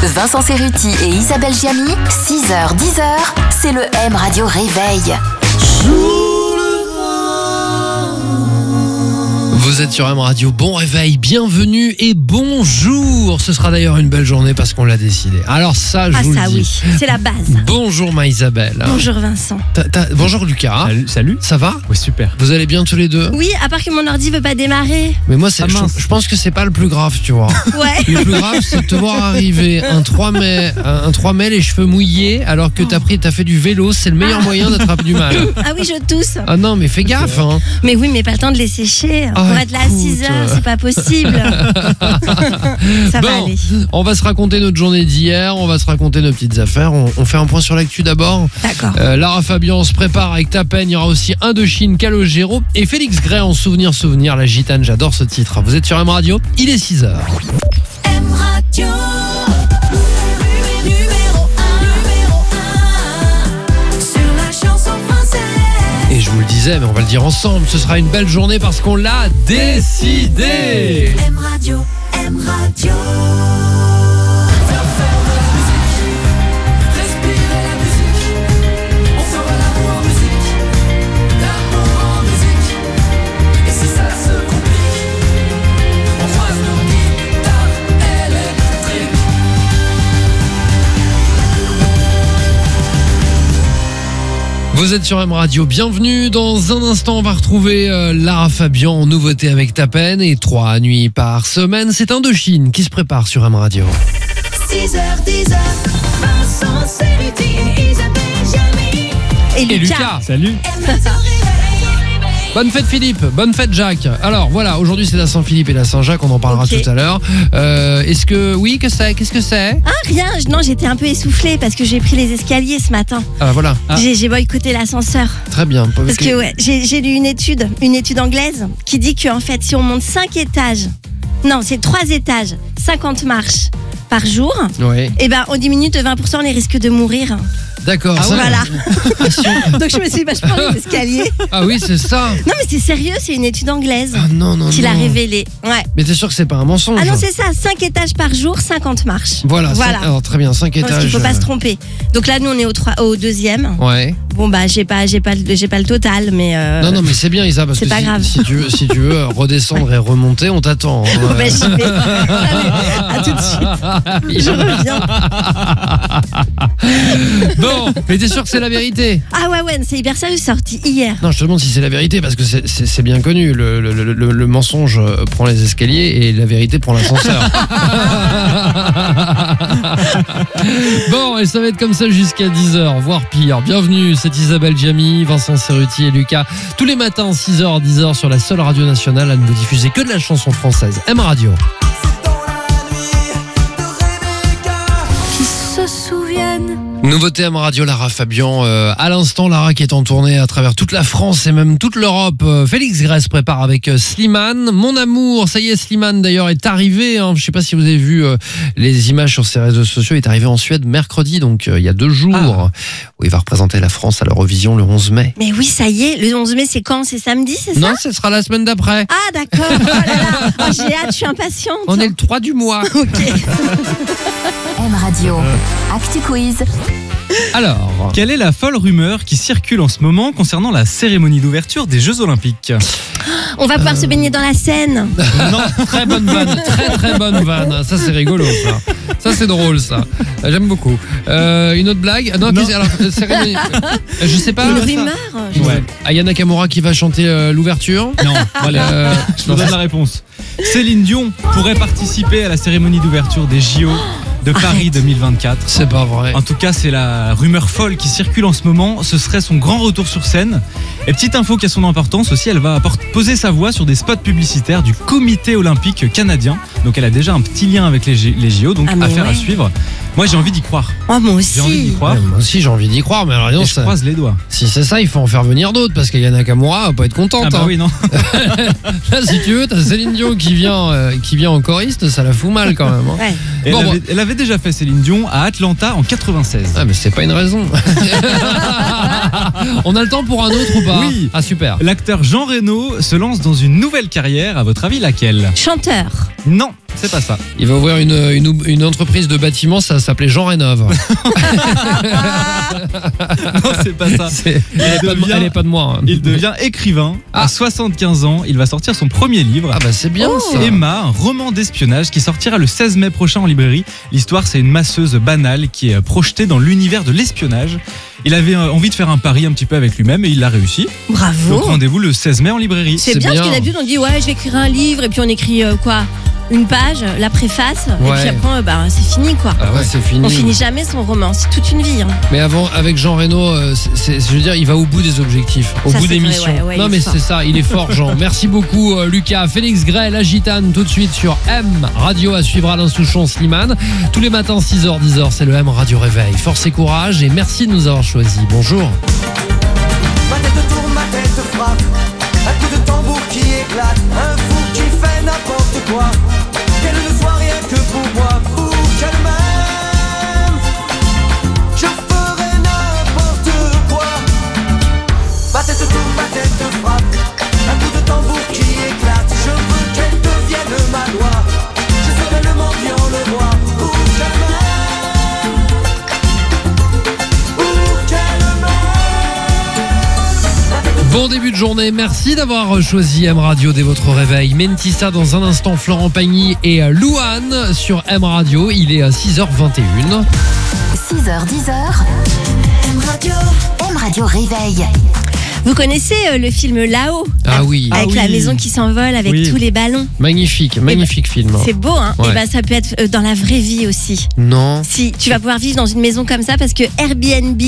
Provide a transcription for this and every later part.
Vincent Cerruti et Isabelle Giamy, 6h-10h, c'est le M Radio Réveil. Vous êtes sur M Radio, bon réveil, bienvenue et bonjour. Ce sera d'ailleurs une belle journée parce qu'on l'a décidé. Alors ça, je vous le dis. Oui, c'est la base. Bonjour Isabelle. Bonjour Vincent. Bonjour Lucas. Salut. Ça va ? Oui, super. Vous allez bien tous les deux ? Oui, à part que mon ordi veut pas démarrer. Mais moi, je pense que c'est pas le plus grave, tu vois. Ouais. Le plus grave, c'est de te voir arriver un 3 mai, les cheveux mouillés, alors que t'as fait du vélo. C'est le meilleur moyen d'attraper du mal. Ah oui, je tousse. Ah non, mais fais gaffe, hein. Mais oui, mais pas le temps de les sécher. Pour être là à 6h, c'est pas possible. Ça va aller. On va se raconter notre journée d'hier, on va se raconter nos petites affaires. On fait un point sur l'actu d'abord. D'accord. Lara Fabian se prépare avec Ta Peine. Il y aura aussi Indochine, Calogero et Félix Gray en souvenir, la gitane. J'adore ce titre. Vous êtes sur M Radio, il est 6h. M Radio. Et je vous le disais, mais on va le dire ensemble, ce sera une belle journée parce qu'on l'a décidé. M Radio, M Radio. Vous êtes sur M Radio, bienvenue. Dans un instant, on va retrouver Lara Fabian en nouveauté avec Ta Peine et 3 nuits par semaine. C'est Indochine qui se prépare sur M Radio. 6h-10h, Vincent Cerruti et Isabelle Giamy. Et Lucas. Salut. Bonne fête Philippe, bonne fête Jacques. Alors voilà, aujourd'hui c'est la Saint-Philippe et la Saint-Jacques, on en parlera tout à l'heure. Qu'est-ce que c'est ? Ah rien, non, j'étais un peu essoufflée parce que j'ai pris les escaliers ce matin. Ah voilà. J'ai boycotté l'ascenseur. Très bien. Parce que ouais, j'ai lu une étude anglaise qui dit que en fait si on monte 5 étages, non c'est 3 étages, 50 marches par jour, oui. Et ben on diminue de 20% les risques de mourir. D'accord. Ah, voilà. Donc je me suis dit, je prends les escaliers. Ah oui, c'est ça. Non mais c'est sérieux, c'est une étude anglaise qui l'a révélé. Ouais. Mais t'es sûr que c'est pas un mensonge ? Ah non, c'est ça, 5 étages par jour, 50 marches. Voilà. Alors très bien, 5 étages. Parce qu'il faut pas se tromper. Donc là, nous on est au deuxième. Ouais. Bon bah j'ai pas le total, mais. Non mais c'est bien Isa, parce c'est que pas grave. si tu veux redescendre et remonter, on t'attend. Bah, j'y vais. Allez, à tout de suite. Je reviens. Bon, mais t'es sûr que c'est la vérité ? Ah ouais, c'est hyper sérieux, c'est sorti hier. Non, je te demande si c'est la vérité, parce que c'est bien connu. Le mensonge prend les escaliers et la vérité prend l'ascenseur. Bon, et ça va être comme ça jusqu'à 10h, voire pire. Bienvenue, c'est Isabelle Giamy, Vincent Cerruti et Lucas. Tous les matins, 6h, 10h, sur la seule radio nationale à ne vous diffuser que de la chanson française. M Radio. Qui se souviennent. Nouveauté M Radio, Lara Fabian. À l'instant, Lara qui est en tournée à travers toute la France et même toute l'Europe. Félix Gray se prépare avec Slimane. Mon amour, ça y est, Slimane d'ailleurs est arrivé. Je ne sais pas si vous avez vu les images sur ses réseaux sociaux. Il est arrivé en Suède mercredi, donc il y a 2 jours. Où il va représenter la France à l'Eurovision le 11 mai. Mais oui, ça y est, le 11 mai, c'est quand ? C'est samedi, c'est ça ? Non, ce sera la semaine d'après. Ah d'accord, oh là là. Oh, j'ai hâte, je suis impatiente. On est le 3 du mois. Ok. M Radio, Actu Quiz. Alors, Quelle est la folle rumeur qui circule en ce moment concernant la cérémonie d'ouverture des Jeux Olympiques ? On va pouvoir se baigner dans la Seine. non, très bonne vanne, très bonne vanne. Ça c'est rigolo, ça. Ça c'est drôle, ça. J'aime beaucoup. Une autre blague ? Non. Alors, cérémonie. Je sais pas. Une rumeur ? Ouais. Aya Nakamura qui va chanter l'ouverture. Non, voilà. Je vous donne la réponse. Céline Dion pourrait participer à la cérémonie d'ouverture des JO de Paris 2024. C'est pas vrai. En tout cas, c'est la rumeur folle qui circule en ce moment. Ce serait son grand retour sur scène. Et petite info qui a son importance aussi, elle va poser sa voix sur des spots publicitaires du Comité olympique canadien. Donc elle a déjà un petit lien avec les JO, donc affaire à suivre. Moi j'ai envie d'y croire. Oh moi aussi. J'ai envie d'y croire. Ouais, moi aussi j'ai envie d'y croire, mais alors Et je croise les doigts. Si c'est ça, il faut en faire venir d'autres, parce qu'Aya Nakamura va pas être contente. Ah bah oui, non. Là, si tu veux, t'as Céline Dion qui vient en choriste, ça la fout mal quand même. Ouais. Et elle avait déjà fait Céline Dion à Atlanta en 96. Ah mais c'est pas une raison. On a le temps pour un autre ou pas ? Oui. Ah super. L'acteur Jean Reno se lance dans une nouvelle carrière, à votre avis laquelle ? Chanteur. Non, c'est pas ça. Il va ouvrir une entreprise de bâtiment, ça s'appelait Jean Rénov. Non, c'est pas ça. Elle est pas de moi. hein. Il devient écrivain. À 75 ans, il va sortir son premier livre. Ah bah c'est bien ça. Emma, un roman d'espionnage qui sortira le 16 mai prochain en librairie. L'histoire, c'est une masseuse banale qui est projetée dans l'univers de l'espionnage. Il avait envie de faire un pari un petit peu avec lui-même et il l'a réussi. Bravo. Donc rendez-vous le 16 mai en librairie. C'est c'est bien, bien. parce qu'il a vu, on dit ouais, je vais écrire un livre et puis on écrit quoi, une page, la préface et Ouais. puis après c'est fini quoi. Ah ouais, c'est fini. On finit jamais son roman, c'est toute une vie. hein. Mais avant, avec Jean Reno, je veux dire, il va au bout des objectifs, au Ça, bout c'est des vrai, missions. ouais, non, il mais est fort. c'est ça, il est fort, Jean. Merci beaucoup, Lucas. Félix Gray, la gitane, tout de suite sur M Radio à suivre Alain Souchon, Slimane. Tous les matins, 6h, 10h, c'est le M Radio Réveil. Force et courage et merci de nous avoir choisis. Bonjour. Ma tête tourne, ma tête frappe. Un coup de tambour qui éclate. Un fou qui fait n'importe quoi. Qu'elle ne soit rien que pour moi. Ou qu'elle m'aime. Je ferai n'importe quoi. Ma tête tourne, ma tête frappe. Un coup de tambour qui éclate. Je veux qu'elle devienne ma loi. Je serai le mendiant, le roi. Ou qu'elle m'aime. Ou qu'elle m'aime. Bon début de journée, merci d'avoir choisi M Radio dès votre réveil. Mentissa dans un instant, Florent Pagny et Louane sur M Radio. Il est à 6h21. 6h, 10h, M Radio. M Radio Réveil. Vous connaissez le film Là-haut Ah oui, avec oui. la maison qui s'envole avec Oui. tous les ballons. magnifique film. C'est beau, hein. Ouais. Et ben ça peut être dans la vraie vie aussi. Non. Si tu vas pouvoir vivre dans une maison comme ça parce que Airbnb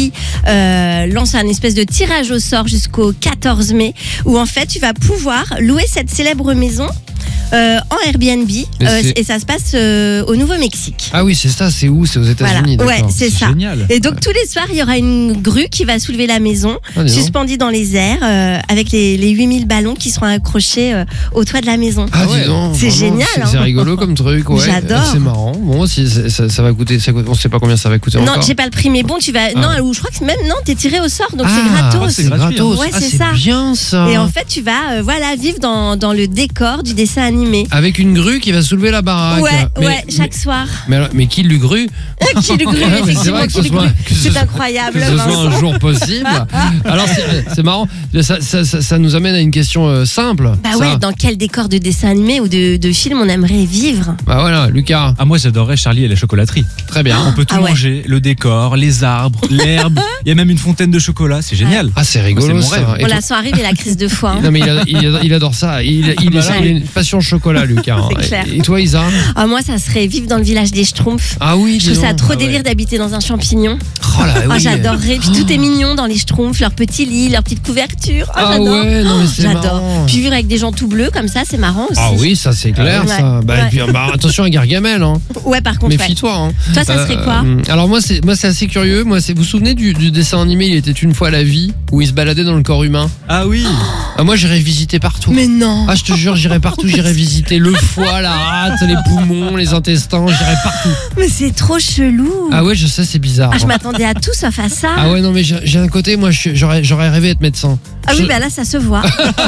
lance un espèce de tirage au sort jusqu'au 14 mai où en fait tu vas pouvoir louer cette célèbre maison en Airbnb c'est- et ça se passe au Nouveau-Mexique. Ah oui, c'est ça, c'est où? C'est aux États-Unis, Voilà. Ouais, d'accord. c'est ça. Génial. Et donc tous les soirs, il y aura une grue qui va soulever la maison, Ah, dis donc. suspendue dans les airs, avec les 8000 ballons qui seront accrochés au toit de la maison. Ah, dis donc, C'est vraiment, génial, C'est hein. rigolo comme truc, ouais. J'adore. C'est marrant. Bon, si, ça va coûter, on sait pas combien ça va coûter Non, encore. j'ai pas le prix, mais bon, tu vas. Ah. Non, ou je crois que même non, t'es tiré au sort, donc c'est Ah, gratos. c'est gratos. Ouais, Ah, c'est c'est ça. bien ça. Et en fait, tu vas vivre dans le décor du dessin animé. Avec une grue qui va soulever la baraque. Ouais, chaque soir. Mais qui le grue? Qui le grue, Ouais, mais c'est effectivement, vrai que qui ce le soit- grue. que ce C'est soit- incroyable. Que ce soit Vincent. un jour possible. Alors c'est marrant, ça nous amène à une question simple. Bah ça. ouais, dans quel décor de dessin animé ou de film on aimerait vivre? Bah voilà, Lucas, Ah, moi j'adorerais Charlie et la chocolaterie. très bien. On peut tout Ah ouais. manger, le décor, les arbres, l'herbe. Il y a même une fontaine de chocolat, c'est génial. Ah, c'est rigolo C'est mon ça. rêve. Et On toi- la sent arriver la crise de foie. hein. Non mais il adore ça. Il a une passion chocolat, Lucas. hein. C'est clair. Et toi, Isa? Ah, moi, ça serait vivre dans le village des Schtroumpfs. Ah oui, Je trouve dis ça donc. trop Ah ouais. délire d'habiter dans un champignon. Oh là, Ah, oui. j'adorerais. Puis tout est mignon dans les Schtroumpfs, leurs petits lits, leurs petites couvertures. Ah, Ah j'adore. ouais, non mais c'est J'adore. marrant. Puis vivre avec des gens tout bleus comme ça, c'est marrant aussi. Ah oui, ça c'est clair Ouais. ça. Bah, Ouais. et puis, bah, attention à Gargamel, hein. Ouais, par contre, ouais. Méfie-toi. Hein. Toi, ça serait quoi? Alors moi c'est assez curieux. Vous vous souvenez du dessin animé Il était une fois la vie où il se baladait dans le corps humain? Ah oui. Ah, moi j'irais visiter partout. Mais non. Ah je te jure, j'irais partout, j'irais visiter le foie, la rate, les poumons, les intestins, j'irais partout. Mais c'est trop chelou. Ah ouais, je sais, c'est bizarre. Ah, je m'attendais à tout sauf à ça. Ah ouais, non mais j'ai un côté, moi j'aurais rêvé être médecin. Ah oui, bah là, ça se voit.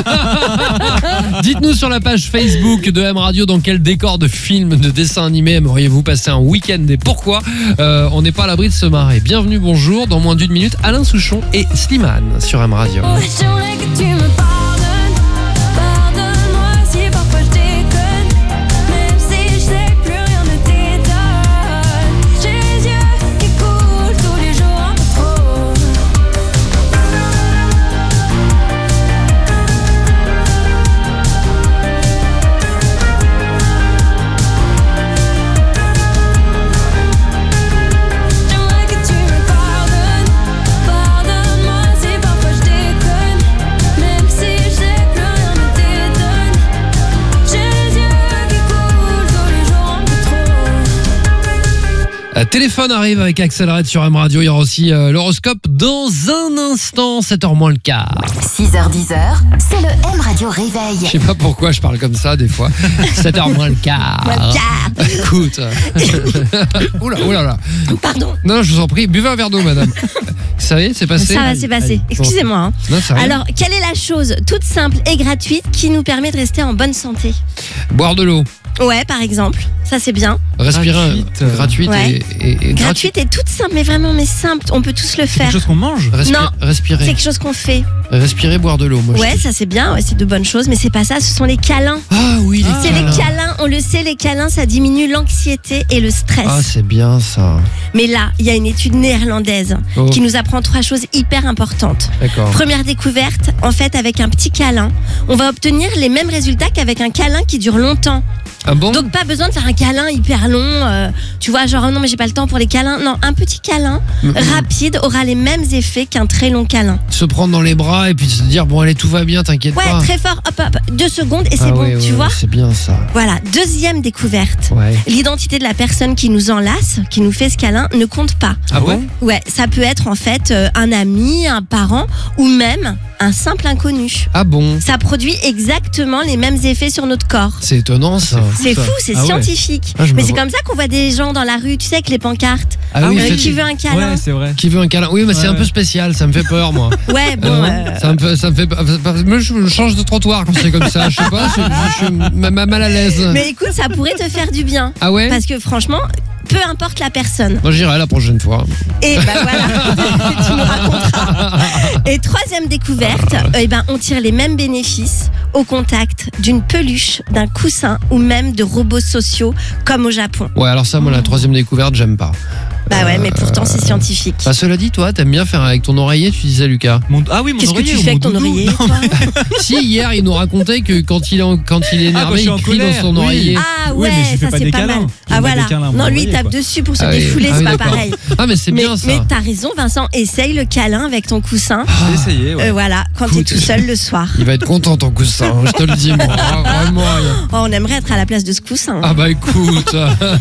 Dites-nous sur la page Facebook de M Radio dans quel décor de film, de dessin animé aimeriez-vous passer un week-end et pourquoi. On n'est pas à l'abri de se marrer. Bienvenue, bonjour. Dans moins d'une minute, Alain Souchon et Slimane sur M Radio. J'aimerais que tu me pardonnes. Pardonne-moi si parfois je déconne. Même si je sais que plus rien ne t'étonne. J'ai les yeux qui coulent tous les jours un peu trop. J'aimerais que tu me pardonnes. Pardonne-moi si parfois je déconne. Même si je sais que plus rien ne t'étonne. J'ai les yeux qui coulent tous les jours un peu trop. Téléphone arrive avec Axel Red sur M Radio. Il y aura aussi l'horoscope dans un instant, 7h moins le quart. 6h, 10h, c'est le M Radio Réveil. Je sais pas pourquoi je parle comme ça des fois. 7h moins le quart. Car- Écoute. Oula, oula, là. Pardon. Non, je vous en prie, buvez un verre d'eau, madame. Ça y est, c'est passé. Ça va, c'est passé. Allez. Excusez-moi. hein. Non, ça arrive. Alors, quelle est la chose toute simple et gratuite qui nous permet de rester en bonne santé? Boire de l'eau. Ouais, par exemple. Ça, c'est bien. Respirer gratuite Ouais. et Gratuite et toute simple, mais vraiment, mais simple. On peut tous le C'est faire. quelque chose qu'on mange. Non. C'est Respirer. quelque chose qu'on fait. Respirer, boire de l'eau. Moi, je Ouais, dis. ça c'est bien, ouais, c'est de bonnes choses, mais c'est pas ça, ce sont les câlins. Ah oui, les C'est câlins. les câlins, on le sait, les câlins, ça diminue l'anxiété et le stress. Ah, c'est bien ça. Mais là, il y a une étude néerlandaise Oh. qui nous apprend 3 choses hyper importantes. D'accord. Première découverte, en fait, avec un petit câlin, on va obtenir les mêmes résultats qu'avec un câlin qui dure longtemps. Ah bon? Donc pas besoin de faire un câlin hyper long, tu vois, genre oh non mais j'ai pas le temps pour les câlins. Non, un petit câlin rapide aura les mêmes effets qu'un très long câlin. Se prendre dans les bras et puis se dire bon allez tout va bien, t'inquiète Ouais, pas. très fort, hop hop, 2 secondes et c'est Ah bon, ouais, tu ouais, vois. c'est bien ça. Voilà, deuxième découverte. Ouais. L'identité de la personne qui nous enlace, qui nous fait ce câlin, ne compte pas. Ah ouais? Ouais, ça peut être en fait un ami, un parent ou même un simple inconnu. Ah bon? Ça produit exactement les mêmes effets sur notre corps. C'est étonnant ça. C'est fou, c'est Ah ouais. scientifique. Ah, je me mais c'est vois- comme ça qu'on voit des gens dans la rue, tu sais, avec les pancartes. Ah oui, qui veut un câlin. Ouais, c'est vrai. qui veut un câlin? Oui, mais c'est Ouais. un peu spécial, ça me fait peur moi. Ouais, bon. Ça me fait. Moi, je change de trottoir quand c'est comme ça. Je sais pas, je suis mal à l'aise. Mais écoute, ça pourrait te faire du bien. Ah ouais? Parce que franchement, peu importe la personne. Moi j'irai la prochaine fois. Et ben voilà, tu nous raconteras. Et troisième découverte, on tire les mêmes bénéfices au contact d'une peluche, d'un coussin ou même de robots sociaux comme au Japon. Ouais, alors ça, moi, la troisième découverte, j'aime pas. Bah ouais, mais pourtant c'est scientifique. Bah, cela dit, toi, t'aimes bien faire avec ton oreiller, tu disais, Lucas. Ah oui, mon Qu'est-ce que oreiller tu ou fais mon avec ton doudou. oreiller, Non, toi Si, hier, il nous racontait que quand il est quand énervé, je suis il en crie dans colère, son oui. oreiller. Ah Oui, ouais, mais je fais ça pas c'est des pas câlins. mal. Je fais Ah pas des voilà. câlins à mon Non, lui il oreiller, tape quoi. dessus pour se Ah oui. défouler, Ah oui, c'est pas d'accord. pareil. Ah, mais c'est bien ça. Mais t'as raison, Vincent, essaye le câlin avec ton coussin. J'ai essayé, ouais. Voilà, quand t'es tout seul le soir. Il va être content, ton coussin, je te le dis, moi. Ah, vraiment. Oh, on aimerait être à la place de ce coussin. Ah bah écoute,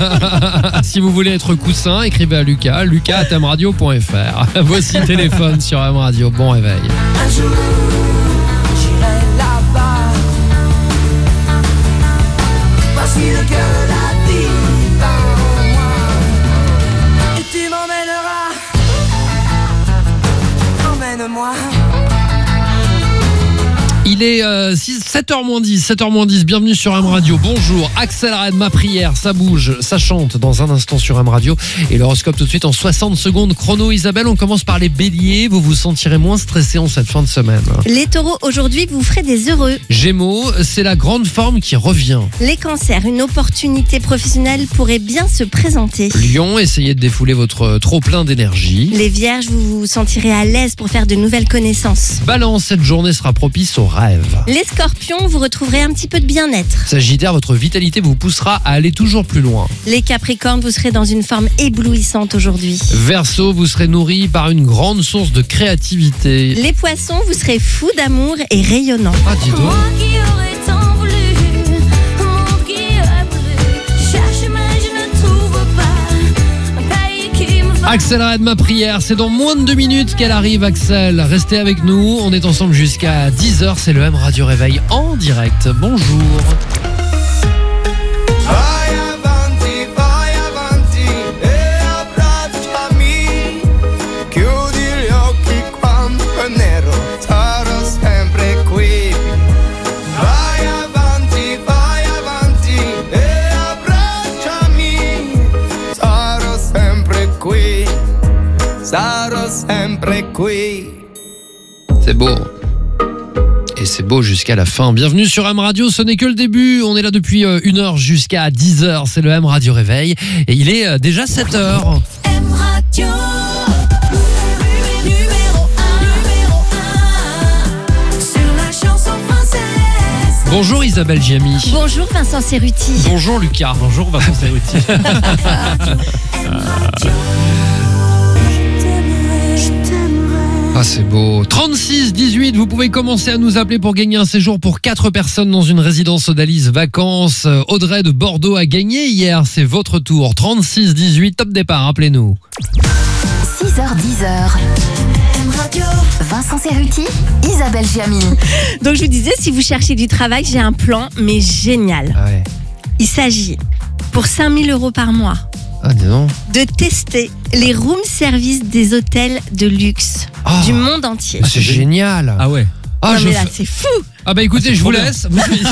si vous voulez être coussin, écrivez à Lucas, lucas@mradio.fr. Voici le téléphone sur M Radio. Bon réveil. Un jour, j'irai là-bas. Voici le cœur de la vie dans moi. Et tu m'emmèneras. Emmène-moi. Il est 7h-10, 7h-10, bienvenue sur M Radio. Bonjour, Axel Red, ma prière, ça bouge, ça chante dans un instant sur M Radio. Et l'horoscope tout de suite en 60 secondes chrono. Isabelle, on commence par les béliers, vous vous sentirez moins stressé en cette fin de semaine. Les taureaux, aujourd'hui, vous ferez des heureux. Gémeaux, c'est la grande forme qui revient. Les cancers, une opportunité professionnelle pourrait bien se présenter. Lion, essayez de défouler votre trop-plein d'énergie. Les vierges, vous vous sentirez à l'aise pour faire de nouvelles connaissances. Balance, cette journée sera propice au rêve. Les scorpions, vous retrouverez un petit peu de bien-être. Sagittaire, votre vitalité vous poussera à aller toujours plus loin. Les capricornes, vous serez dans une forme éblouissante aujourd'hui. Verseau, vous serez nourri par une grande source de créativité. Les poissons, vous serez fous d'amour et rayonnants. Ah, dis donc. Moi qui aurais tant voulu, un monde qui aurait plu. Je cherche mais je ne trouve pas un pays qui me va. Axel Red, ma prière, c'est dans moins de 2 minutes qu'elle arrive, Axel. Restez avec nous, on est ensemble jusqu'à 10h, c'est le M Radio Réveil en direct. Bonjour. Vai avanti e abbracciami. Chiudi gli occhi quando è nero, sarò sempre qui. Vai avanti e abbracciami. Sarò sempre qui, sarò sempre qui. C'est beau. Et c'est beau jusqu'à la fin. Bienvenue sur M Radio, ce n'est que le début. On est là depuis 1h jusqu'à 10h. C'est le M Radio Réveil. Et il est déjà 7h. M Radio, numéro 1, sur la chanson française. Bonjour Isabelle Giamy. Bonjour Vincent Cerruti. Bonjour Lucas. Bonjour, Vincent Cerruti. M Radio, je t'aimerai. Ah, c'est beau. 36-18, vous pouvez commencer à nous appeler pour gagner un séjour pour 4 personnes dans une résidence Odalis Vacances. Audrey de Bordeaux a gagné hier, c'est votre tour. 36-18, top départ, appelez-nous. 6h10. M Radio. Vincent Cerruti, Isabelle Giamy. Donc je vous disais, si vous cherchez du travail, j'ai un plan, mais génial. Ah ouais. Il s'agit, pour 5 000 € par mois, Ah, dis donc. de tester les room service des hôtels de luxe Ah. du monde entier. C'est génial. Ah ouais. Ah, non je mais là, fais- c'est fou. Ah bah écoutez, je vous laisse.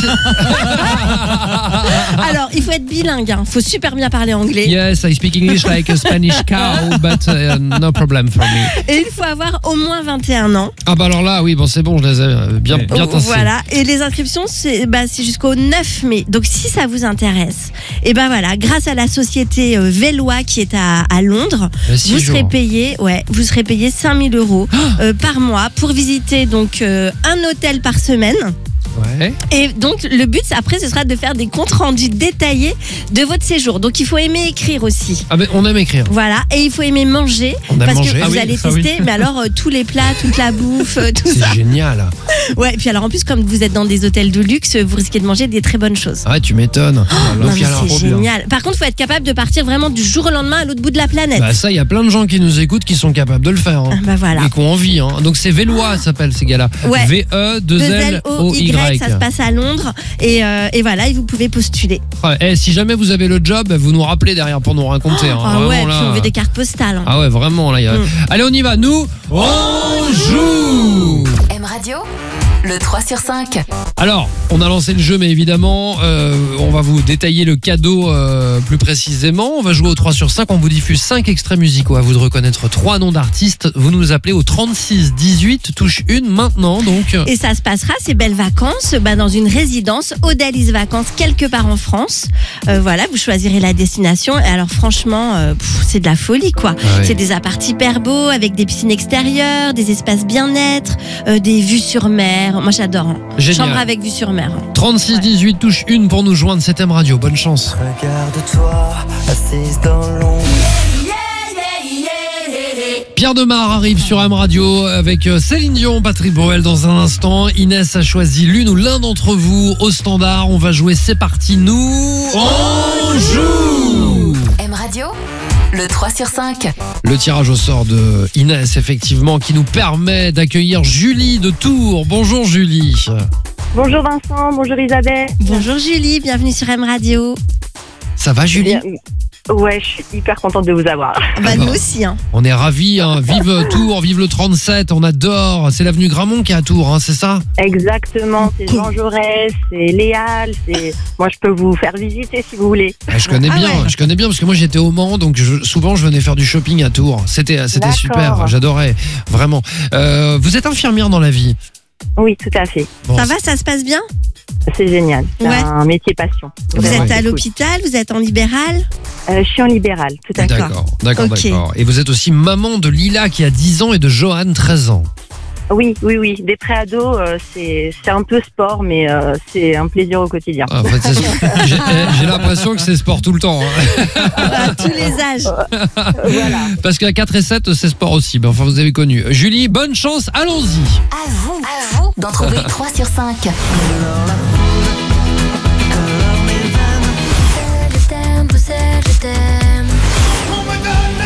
Alors, il faut être bilingue, hein. Faut super bien parler anglais. Yes, I speak English like a Spanish cow, but no problem for me. Et il faut avoir au moins 21 ans. Ah bah alors là, oui, bon c'est bon, je les ai bien tassés. Voilà. Et les inscriptions, c'est jusqu'au 9 mai. Donc, si ça vous intéresse, et ben voilà, grâce à la société Vélois qui est à Londres, vous serez payé 5 000 € par mois pour visiter donc un hôtel par semaine. Ouais. Et donc le but après ce sera de faire des comptes rendus détaillés de votre séjour. Donc il faut aimer écrire aussi. Ah ben on aime écrire. Voilà, et il faut aimer manger parce que vous allez tester mais alors tous les plats, toute la bouffe, tout ça. C'est génial. Ouais, et puis alors en plus comme vous êtes dans des hôtels de luxe, vous risquez de manger des très bonnes choses. Ah ouais, tu m'étonnes. Non, mais c'est génial. Par contre, il faut être capable de partir vraiment du jour au lendemain à l'autre bout de la planète. Bah ça, il y a plein de gens qui nous écoutent qui sont capables de le faire. Hein. Bah voilà. Et qui ont envie. Hein. Donc c'est Vélois, ça s'appelle ces gars-là. Ouais. V-E-2-L-O-Y. Ça se passe à Londres et voilà, et vous pouvez postuler. Ouais, et si jamais vous avez le job, vous nous rappelez derrière pour nous raconter. Hein. Ah Vraiment, ouais, là... puis on veut des cartes postales. Hein. Ah ouais, vraiment là. Allez, on y va. Nous, on joue. M Radio, le 3 sur 5. Alors, on a lancé le jeu, mais évidemment, on va vous détailler le cadeau plus précisément. On va jouer au 3 sur 5. On vous diffuse 5 extraits musicaux. À vous de reconnaître 3 noms d'artistes. Vous nous appelez au 36 18, touche 1 maintenant. Donc. Et ça se passera, ces belles vacances, dans une résidence, Odalis Vacances, quelque part en France. Voilà, vous choisirez la destination. Et alors, franchement, c'est de la folie, quoi. Ah ouais. C'est des apparts hyper beaux, avec des piscines extérieures, des espaces bien-être, des vues sur mer. Moi, j'adore. Hein. Génial. Chambre avec vue sur mer. 36 18, touche 1 pour nous joindre. C'est M Radio. Bonne chance. Regarde-toi, assise dans l'ombre. Pierre Demar arrive sur M Radio avec Céline Dion, Patrick Bruel dans un instant. Inès a choisi l'une ou l'un d'entre vous au standard. On va jouer, c'est parti, nous on joue. M Radio, le 3 sur 5. Le tirage au sort de Inès, effectivement, qui nous permet d'accueillir Julie de Tours. Bonjour Julie. Bonjour Vincent, bonjour Isabelle. Bonjour Julie, bienvenue sur M Radio. Ça va Julie? Ouais, je suis hyper contente de vous avoir. Nous aussi. Hein. On est ravis, hein. Vive Tours, vive le 37, on adore. C'est l'avenue Gramont qui est à Tours, hein, c'est ça? Exactement, c'est Jean Jaurès, c'est Léal, moi je peux vous faire visiter si vous voulez. Je connais bien parce que moi j'étais au Mans, donc souvent je venais faire du shopping à Tours. C'était super, j'adorais, vraiment. Vous êtes infirmière dans la vie? Oui, tout à fait. Bon, ça va, ça se passe bien? C'est génial, c'est un métier passion. Vous êtes à l'hôpital, vous êtes en libéral? Je suis en libéral, tout à fait. D'accord. Et vous êtes aussi maman de Lila qui a 10 ans et de Johan 13 ans. Oui. Des préados, c'est un peu sport, mais c'est un plaisir au quotidien. En fait, j'ai l'impression que c'est sport tout le temps. Hein. À tous les âges. Voilà. Parce qu'à 4 et 7, c'est sport aussi. Mais enfin, vous avez connu. Julie, bonne chance, allons-y. À vous d'en trouver 3 sur 5. Je t'aime. On me donne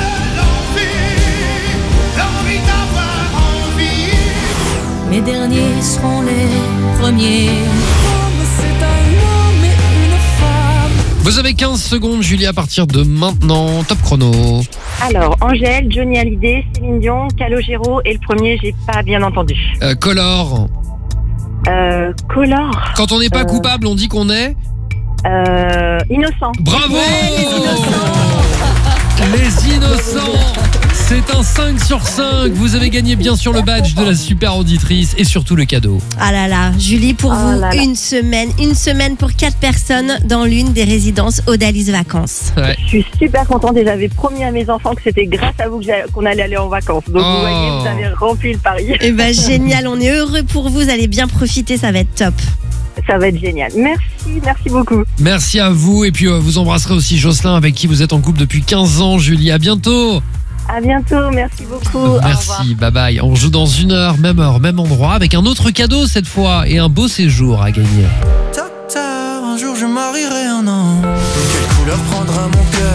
l'envie d'avoir envie. Mes derniers seront les premiers. C'est un homme et une femme. Vous avez 15 secondes, Julie, à partir de maintenant. Top chrono. Alors, Angèle, Johnny Hallyday, Céline Dion, Calogero, et le premier, j'ai pas bien entendu. Color. Color. Quand on n'est pas coupable, on dit qu'on est Innocent. Bravo. Ouais, Les innocents. C'est un 5 sur 5. Vous avez gagné bien sûr le badge de la super auditrice et surtout le cadeau. Ah là là, Julie, pour vous, une semaine pour 4 personnes dans l'une des résidences Odalis Vacances. Ouais. Je suis super contente et j'avais promis à mes enfants que c'était grâce à vous qu'on allait aller en vacances. Donc vous voyez, vous avez rempli le pari. Eh ben génial, on est heureux pour vous, allez bien profiter, ça va être top. Ça va être génial. Merci beaucoup. Merci à vous et puis vous embrasserez aussi Jocelyn avec qui vous êtes en couple depuis 15 ans. Julie, à bientôt. À bientôt, merci beaucoup. Au revoir. Merci, bye bye. On joue dans 1 heure, même endroit, avec un autre cadeau cette fois et un beau séjour à gagner. Docteur, un jour je marierai un an. Quelle couleur prendra mon cœur?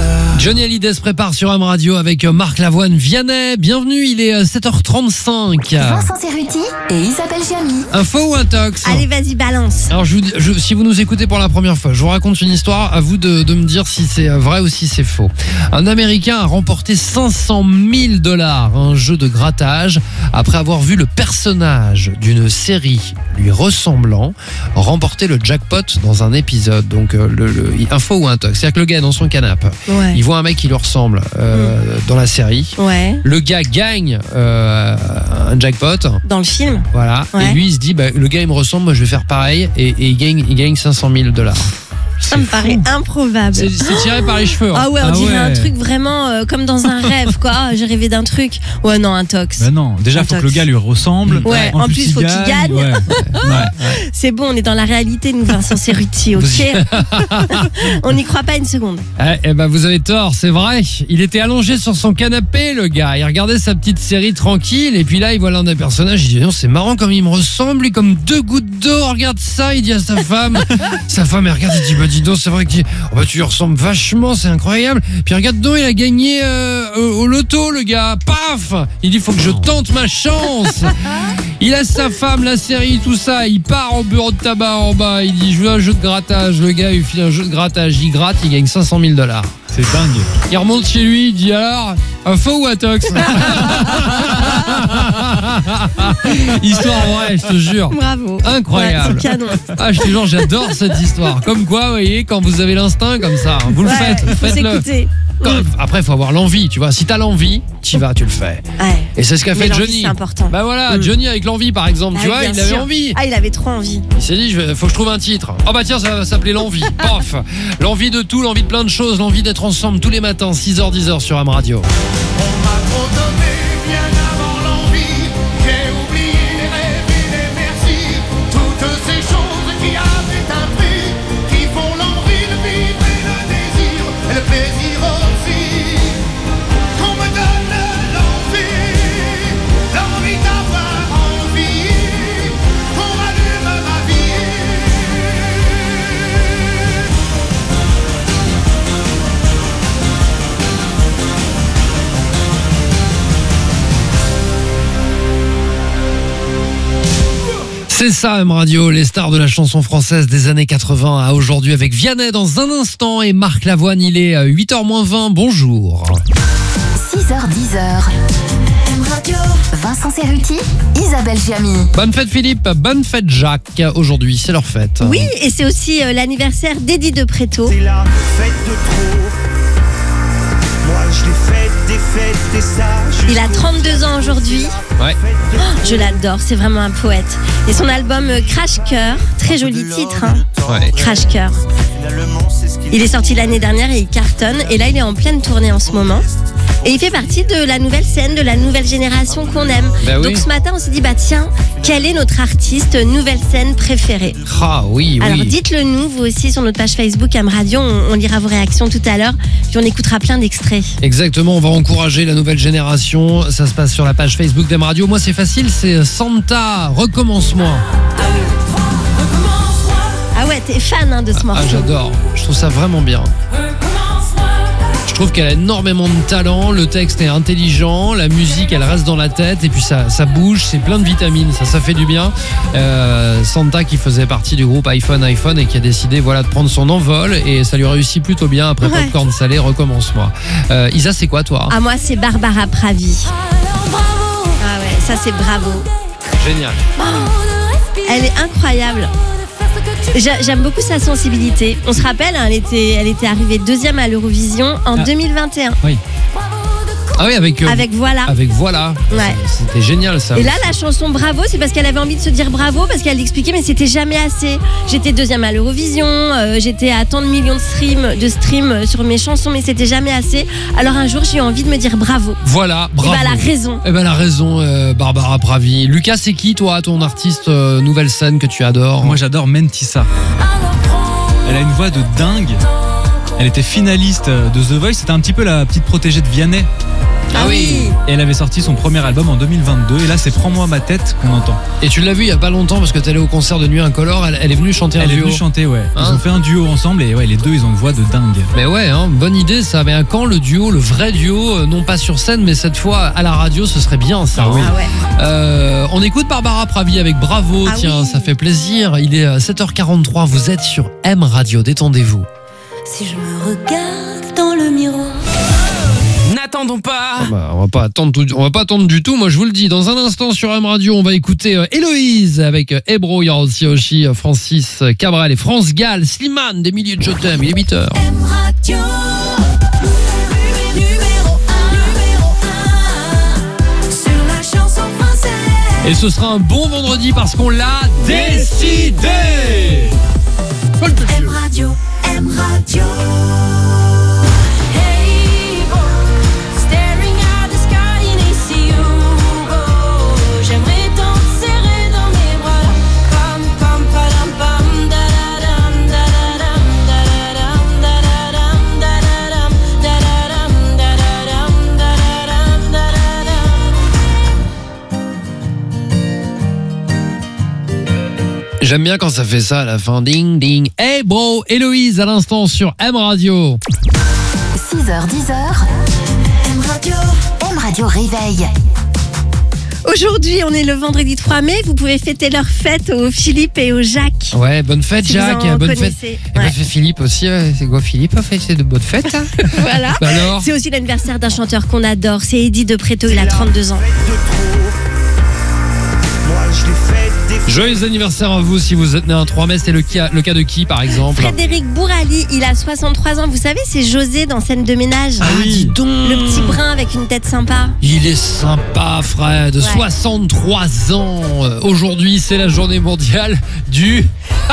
Johnny Hallyday se prépare sur M Radio avec Marc Lavoine. Vianney, bienvenue, il est 7h35. Vincent Cerruti et Isabelle Giamy. Info ou intox? Allez, vas-y, balance. Alors si vous nous écoutez pour la première fois, je vous raconte une histoire, à vous de me dire si c'est vrai ou si c'est faux. Un Américain a remporté $500 000, un jeu de grattage, après avoir vu le personnage d'une série lui ressemblant remporter le jackpot dans un épisode. Donc info ou intox, c'est-à-dire que le gars est dans son canapé, Ouais. il voit un mec qui lui ressemble dans la série. Ouais. Le gars gagne un jackpot. Dans le film. Voilà, Ouais. et lui il se dit le gars il me ressemble, moi je vais faire pareil, et il gagne $500 000. Ça me paraît improbable. C'est tiré par les cheveux. Ah ouais, on Ah dirait ouais. un truc vraiment comme dans un rêve, quoi. Ah, j'ai rêvé d'un truc. Ouais, non, intox. Bah non, déjà faut que le gars lui ressemble. Ouais, en plus, faut qu'il gagne. Ouais. Ouais. C'est bon, on est dans la réalité, nous, Vincent Cerruti, ok? On n'y croit pas une seconde. Eh ben vous avez tort, c'est vrai. Il était allongé sur son canapé, le gars. Il regardait sa petite série tranquille, et puis là il voit l'un des personnages. Il dit non, c'est marrant comme il me ressemble, lui, comme deux gouttes d'eau. Regarde ça, il dit à sa femme. Sa femme elle regarde, il dit dis donc, c'est vrai que tu lui ressembles vachement, c'est incroyable. Puis regarde donc, il a gagné au loto, le gars. Paf, il dit faut que je tente ma chance. Il laisse sa femme, la série, tout ça. Il part au bureau de tabac en bas. Il dit je veux un jeu de grattage. Le gars il file un jeu de grattage. Il gratte, il gagne $500 000. C'est dingue. Il remonte chez lui, il dit alors, info ou intox? Histoire vraie, je te jure. Bravo. Incroyable. Ouais, c'est canon. Ah, je te jure, j'adore cette histoire. Comme quoi, vous voyez, quand vous avez l'instinct comme ça, vous le Ouais, faites, faut faites-le. s'écouter. Après, il faut avoir l'envie, tu vois. Si t'as l'envie, tu vas, tu le fais. Ouais. Et c'est ce qu'a Mais fait l'envie, Johnny. c'est important. Bah voilà, Johnny avec l'envie, par exemple, tu Ah, vois, bien il avait sûr. envie. Ah, il avait trop envie. Il s'est dit, faut que je trouve un titre. Oh bah tiens, ça va s'appeler l'envie. Paf. L'envie de tout, l'envie de plein de choses, l'envie d'être ensemble tous les matins, 6h, 10h sur Am Radio. On m'a trop donné bien avant l'envie. J'ai oublié les rêves et les merci. Toutes ces choses qui avaient un prix, qui font l'envie de vivre et le désir et le plaisir aussi. Qu'on me donne l'envie d'avoir envie, qu'on rallume ma vie. C'est ça, M Radio, les stars de la chanson française des années 80 à aujourd'hui avec Vianney dans un instant et Marc Lavoine, il est 8h-20, bonjour. 6h10. M Radio. Vincent Cerruti, Isabelle Giamy. Bonne fête Philippe, bonne fête Jacques, aujourd'hui c'est leur fête. Oui, et c'est aussi l'anniversaire d'Eddie de Préto. C'est la fête de trop. Moi je l'ai faite, des fêtes et ça. Il a 32 ans aujourd'hui. Ouais. Je l'adore, c'est vraiment un poète. Et son album Crash Cœur, très joli titre, hein. Ouais. Crash Cœur. Il est sorti l'année dernière et il cartonne. Et là, il est en pleine tournée en ce moment. Et il fait partie de la nouvelle scène, de la nouvelle génération qu'on aime. Bah oui. Donc ce matin, on s'est dit, bah tiens, quel est notre artiste nouvelle scène préférée? Ah oui, oui. Alors dites-le nous, vous aussi, sur notre page Facebook Am Radio. On lira vos réactions tout à l'heure. Puis on écoutera plein d'extraits. Exactement, on va encourager la nouvelle génération. Ça se passe sur la page Facebook d'M Radio. Moi, c'est facile, c'est Santa, recommence-moi. Ah ouais, t'es fan hein, de ce morceau. Ah, j'adore. Je trouve ça vraiment bien. Je trouve qu'elle a énormément de talent. Le texte est intelligent. La musique, elle reste dans la tête. Et puis, ça bouge. C'est plein de vitamines. Ça fait du bien. Santa, qui faisait partie du groupe iPhone et qui a décidé de prendre son envol. Et ça lui réussit plutôt bien. Après Ouais. Popcorn Salé, recommence-moi. Isa, c'est quoi, toi? Ah, moi, c'est Barbara Pravi. Ah ouais, ça, c'est bravo. Génial. Elle est incroyable. J'aime beaucoup sa sensibilité. On se rappelle, hein, elle était arrivée deuxième à l'Eurovision en 2021. Oui. Ah oui, avec Voilà. Avec Voilà. Ouais. C'était génial, ça. Et là, la chanson Bravo, c'est parce qu'elle avait envie de se dire bravo, parce qu'elle l'expliquait, mais c'était jamais assez. J'étais deuxième à l'Eurovision, j'étais à tant de millions de streams sur mes chansons, mais c'était jamais assez. Alors un jour, j'ai eu envie de me dire bravo. Voilà, bravo. Et bah, elle a raison. Eh ben, elle a raison, Barbara Pravi. Lucas, c'est qui, toi, ton artiste nouvelle scène que tu adores? Moi j'adore Mentissa. Elle a une voix de dingue. Elle était finaliste de The Voice. C'était un petit peu la petite protégée de Vianney, Ah oui. Et elle avait sorti son premier album en 2022. Et là, c'est Prends-moi ma tête qu'on entend. Et tu l'as vu il y a pas longtemps parce que t'es allé au concert de Nuit Incolore, elle est venue chanter un Elle est duo. venue chanter, ouais. Ils Hein ont fait un duo ensemble et ouais, les deux, ils ont une voix de dingue. Mais ouais, hein, bonne idée ça. Mais quand le duo, le vrai duo, non pas sur scène, mais cette fois à la radio, ce serait bien ça. Ah oui. Ah ouais. On écoute Barbara Pravi avec Bravo. Ah Tiens, oui. ça fait plaisir. Il est 7h43. Vous êtes sur M Radio. Détendez-vous. Si je me regarde dans le miroir. N'attendons pas. On va pas attendre du tout. Moi, je vous le dis. Dans un instant sur M Radio, on va écouter Héloïse avec Ebro. Il y aura aussi Francis Cabrel et France Gall, Slimane, des milliers de je t'aime. Il est 8h. M Radio. Numéro 1 sur la chanson française. Et ce sera un bon vendredi parce qu'on l'a décidé. M Radio, M Radio. Hey, boy, staring at the sky and I see you. Oh, j'aimerais t'en serrer dans mes bras. Pam, pam, padam, pam, da-da-dam, da-da-dam, da-da-dam, da-da-dam, da-da-dam, da-da-dam, da-da-dam, da-da-dam. J'aime bien quand ça fait ça à la fin. Ding, ding. Hey bro, Héloïse à l'instant sur M Radio. 6h, 10h, M Radio. M Radio Réveil. Aujourd'hui, on est le vendredi 3 mai. Vous pouvez fêter leur fête au Philippe et au Jacques. Ouais, bonne fête Si Jacques, vous en bonne fête. connaissez. Et Ouais. bonne fête Philippe aussi. C'est quoi Philippe a fait c'est de bonnes fêtes. Hein Voilà. Bah alors. C'est aussi l'anniversaire d'un chanteur qu'on adore. C'est Eddie De Pretto. Il a 32 ans. Moi je l'ai fait des Joyeux anniversaire à vous si vous êtes né un 3 mai. C'est le cas de qui par exemple? Frédéric Bourali, il a 63 ans. Vous savez, c'est José dans Scène de ménage. Ah dis donc. Le petit brun avec une tête sympa. Il est sympa Fred, 63 ans. Aujourd'hui c'est la journée mondiale du...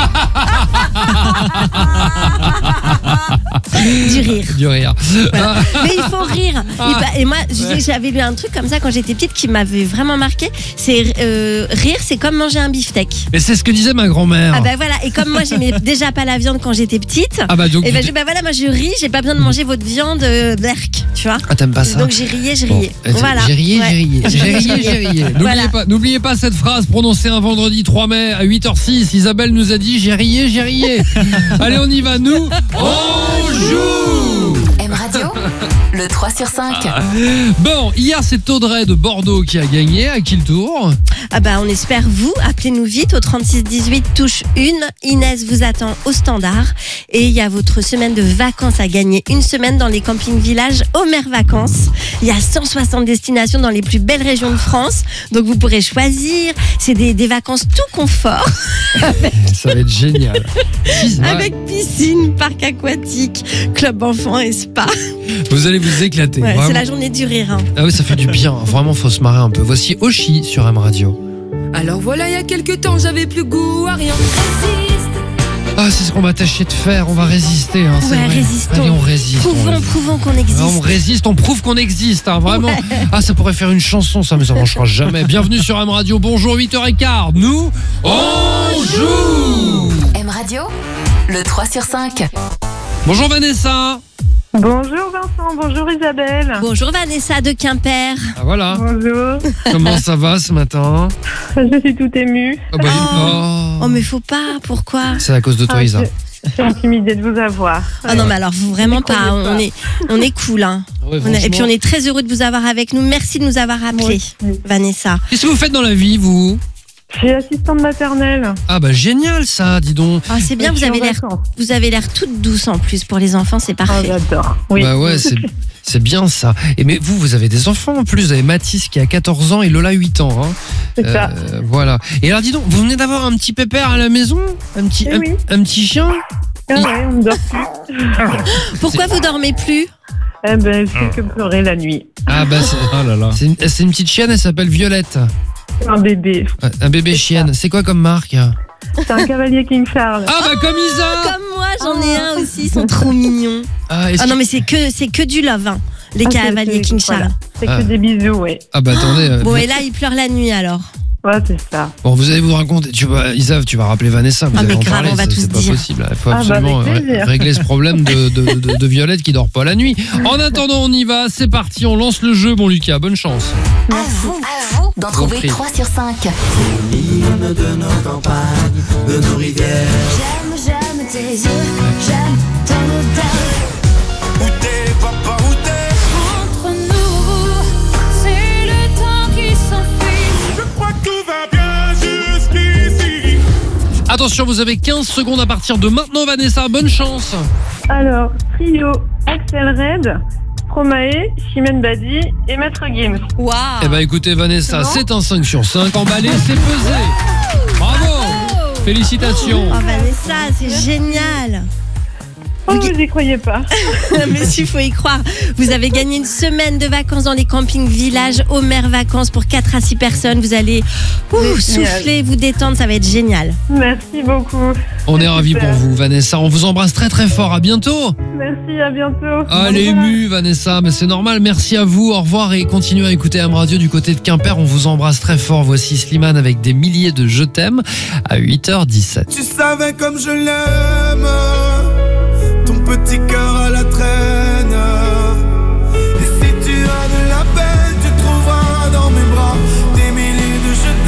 Du rire. du rire. Voilà. Mais il faut rire. Et moi, j'avais lu un truc comme ça quand j'étais petite qui m'avait vraiment marqué. C'est rire, c'est comme manger un beefsteak. Mais c'est ce que disait ma grand-mère. Ah bah voilà. Et comme moi, j'aimais déjà pas la viande quand j'étais petite. Ah bah donc. Et bah voilà, moi je ris. J'ai pas besoin de manger votre viande d'erk, tu vois. Ah t'aimes pas ça? Donc j'ai riais. Bon, Voilà. J'ai rié, Ouais. j'ai rié. Voilà. N'oubliez pas cette phrase prononcée un vendredi 3 mai à 8h06. Isabelle nous a dit j'ai rié. Allez, on y va, nous, on joue. M Radio, le 3 sur 5. Bon, hier c'est Audrey de Bordeaux qui a gagné. À qui le tour? Ah bah on espère vous. Appelez-nous vite au 36 18 touche 1. Inès vous attend au standard. Et il y a votre semaine de vacances à gagner. Une semaine dans les camping-villages Homer Vacances. Il y a 160 destinations dans les plus belles régions de France. Donc vous pourrez choisir. C'est des vacances tout confort. Ça va être génial. Avec piscine, parc aquatique, club enfants et spa. Vous allez vous éclater. Ouais, vraiment. c'est la journée du rire. Hein. Ah oui, ça fait du bien. Vraiment, faut se marrer un peu. Voici Oshi sur M Radio. Alors voilà, il y a quelques temps, j'avais plus goût à rien. Ah, c'est ce qu'on va tâcher de faire. On va résister. Hein, c'est Ouais, vrai. résistons. Allez, on résiste. Prouvons qu'on existe. On résiste, on prouve qu'on existe, hein, vraiment. Ouais. Ah, ça pourrait faire une chanson, ça, mais ça marchera jamais. Bienvenue sur M Radio. Bonjour, 8h15. Nous, on joue. M Radio, le 3 sur 5. Bonjour Vanessa. Bonjour Vincent, bonjour Isabelle. Bonjour Vanessa de Quimper. Ah voilà. Bonjour, Comment ça va ce matin? je suis toute émue. Ah bah, Oh mais faut pas, pourquoi? C'est à cause de toi, Isa. Je suis intimidée de vous avoir. Ah non mais alors vraiment Je pas, connais on est cool hein. Ouais, Et puis franchement. on est très heureux de vous avoir avec nous. Merci de nous avoir appelés, Vanessa. Qu'est-ce que vous faites dans la vie, vous? Je suis assistante maternelle. Ah bah génial ça, dis donc. Ah c'est bien, Je vous suis en avez vacances. l'air toute douce en plus pour les enfants, c'est Ah, parfait. j'adore. Oui. Bah ouais, c'est bien ça. Et mais vous avez des enfants en plus. Vous avez Mathis qui a 14 ans et Lola 8 ans. Hein. C'est ça. Voilà. Et alors dis donc, vous venez d'avoir un petit pépère à la maison? Un petit, Eh oui. un petit chien? Ah ouais, on ne dort plus. Pourquoi vous dormez plus? Eh ben, je fais que pleurer la nuit. Ah bah Ah là là. c'est une petite chienne, elle s'appelle Violette. Un bébé. Un bébé chienne. C'est quoi comme marque? C'est un cavalier King Charles. Ah bah comme Isa. Comme moi, j'en ai un aussi, ils sont trop mignons. Ah, est-ce Ah non que- mais c'est que du love hein. Les Ah, c'est- cavaliers c'est- King Charles. voilà. C'est Ah. que des bisous, ouais. Ah bah attendez. Bon et là il pleure la nuit alors. Ouais, c'est ça. Bon, vous allez vous raconter. Isav, tu vas rappeler Vanessa. Vous Ah, allez mais en grave, parler. on va tous C'est pas dire. possible. Il faut Ah, bah, absolument avec plaisir. régler ce problème de Violette qui dort pas la nuit. En attendant, on y va. C'est parti. On lance le jeu, mon Lucas. Bonne chance. À vous d'en trouver Compris. 3 sur 5. L'hymne de nos campagnes, de nos rivières. J'aime tes yeux, j'aime ton odeur. Où t'es, papa, où t'es? Entre nous, c'est le temps qui s'enfuit. Je crois que tout va bien jusqu'ici. Attention, vous avez 15 secondes à partir de maintenant, Vanessa. Bonne chance. Alors, Trio, Axel Red, Stromae, Chimène Badi et Maître Gims. Waouh. Eh ben, écoutez, Vanessa, C'est bon c'est un 5 sur 5. Emballé, c'est pesé. Bravo. Félicitations. Oh Vanessa, c'est génial. Oh, vous n'y croyez pas. Mais s'il faut y croire, vous avez gagné une semaine de vacances dans les campings Village Homer Vacances pour 4 à 6 personnes. Vous allez souffler, vous détendre, ça va être génial. Merci beaucoup. On est ravis Super. pour vous, Vanessa. On vous embrasse très très fort. À bientôt. Merci, à bientôt. Ah, elle est Au revoir. émue, Vanessa, mais c'est normal. Merci à vous. Au revoir et continuez à écouter Am Radio du côté de Quimper. On vous embrasse très fort. Voici Slimane avec des milliers de je t'aime à 8h17. Tu savais comme je l'aime, ton petit cœur à la traîne. Et si tu as de la peine, tu trouveras dans mes bras des milliers de je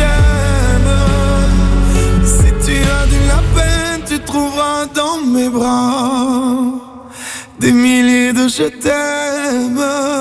t'aime. Si tu as de la peine, tu trouveras dans mes bras des milliers de je t'aime.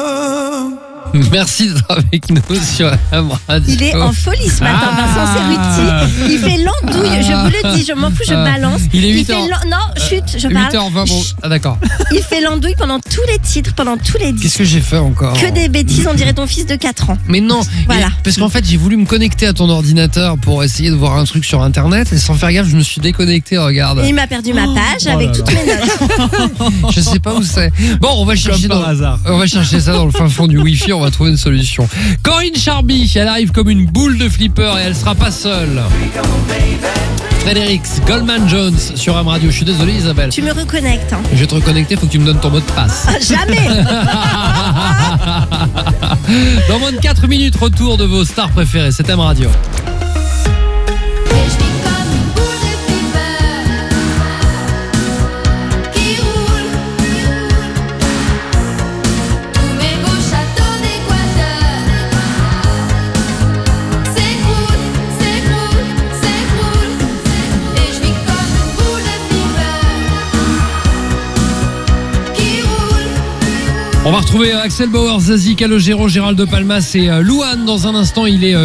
Merci d'être avec nous sur Am Radio. Il est en folie ce matin, Vincent Cerruti. Il fait l'andouille, je vous le dis, je m'en fous, je balance. Il est 8 fait heures. Non, chut, je parle. 8h20, bon. Chut. Ah, d'accord. Il fait l'andouille pendant tous les titres, pendant tous les Qu'est-ce disques. que j'ai fait encore? Que des bêtises, on dirait ton fils de 4 ans. Mais non, Voilà. parce qu'en fait j'ai voulu me connecter à ton ordinateur pour essayer de voir un truc sur internet et sans faire gaffe je me suis déconnecté, regarde. Et il m'a perdu ma page avec là toutes là. mes notes. Je sais pas où c'est. Bon, on va chercher Comme par hasard. on va chercher ça dans le fin fond du Wi-Fi, on va trouver une solution. Corinne Charby, elle arrive comme une boule de flipper et elle sera pas seule. Frédéric Goldman Jones sur Am Radio. Je suis désolé Isabelle. Tu me reconnectes. Hein. Je vais te reconnecter, faut que tu me donnes ton mot de passe. Ah, jamais. Dans moins de 4 minutes, retour de vos stars préférées. C'est Am Radio. Et je vis comme une boule de flipper qui roule. Tous mes beaux châteaux d'Équateur s'écroulent, s'écroulent, s'écroulent. Et je vis comme une boule de flipper qui roule. On va retrouver Axel Bauer, Zazie, Calogero, Gérald de Palmas et Louane dans un instant. Il est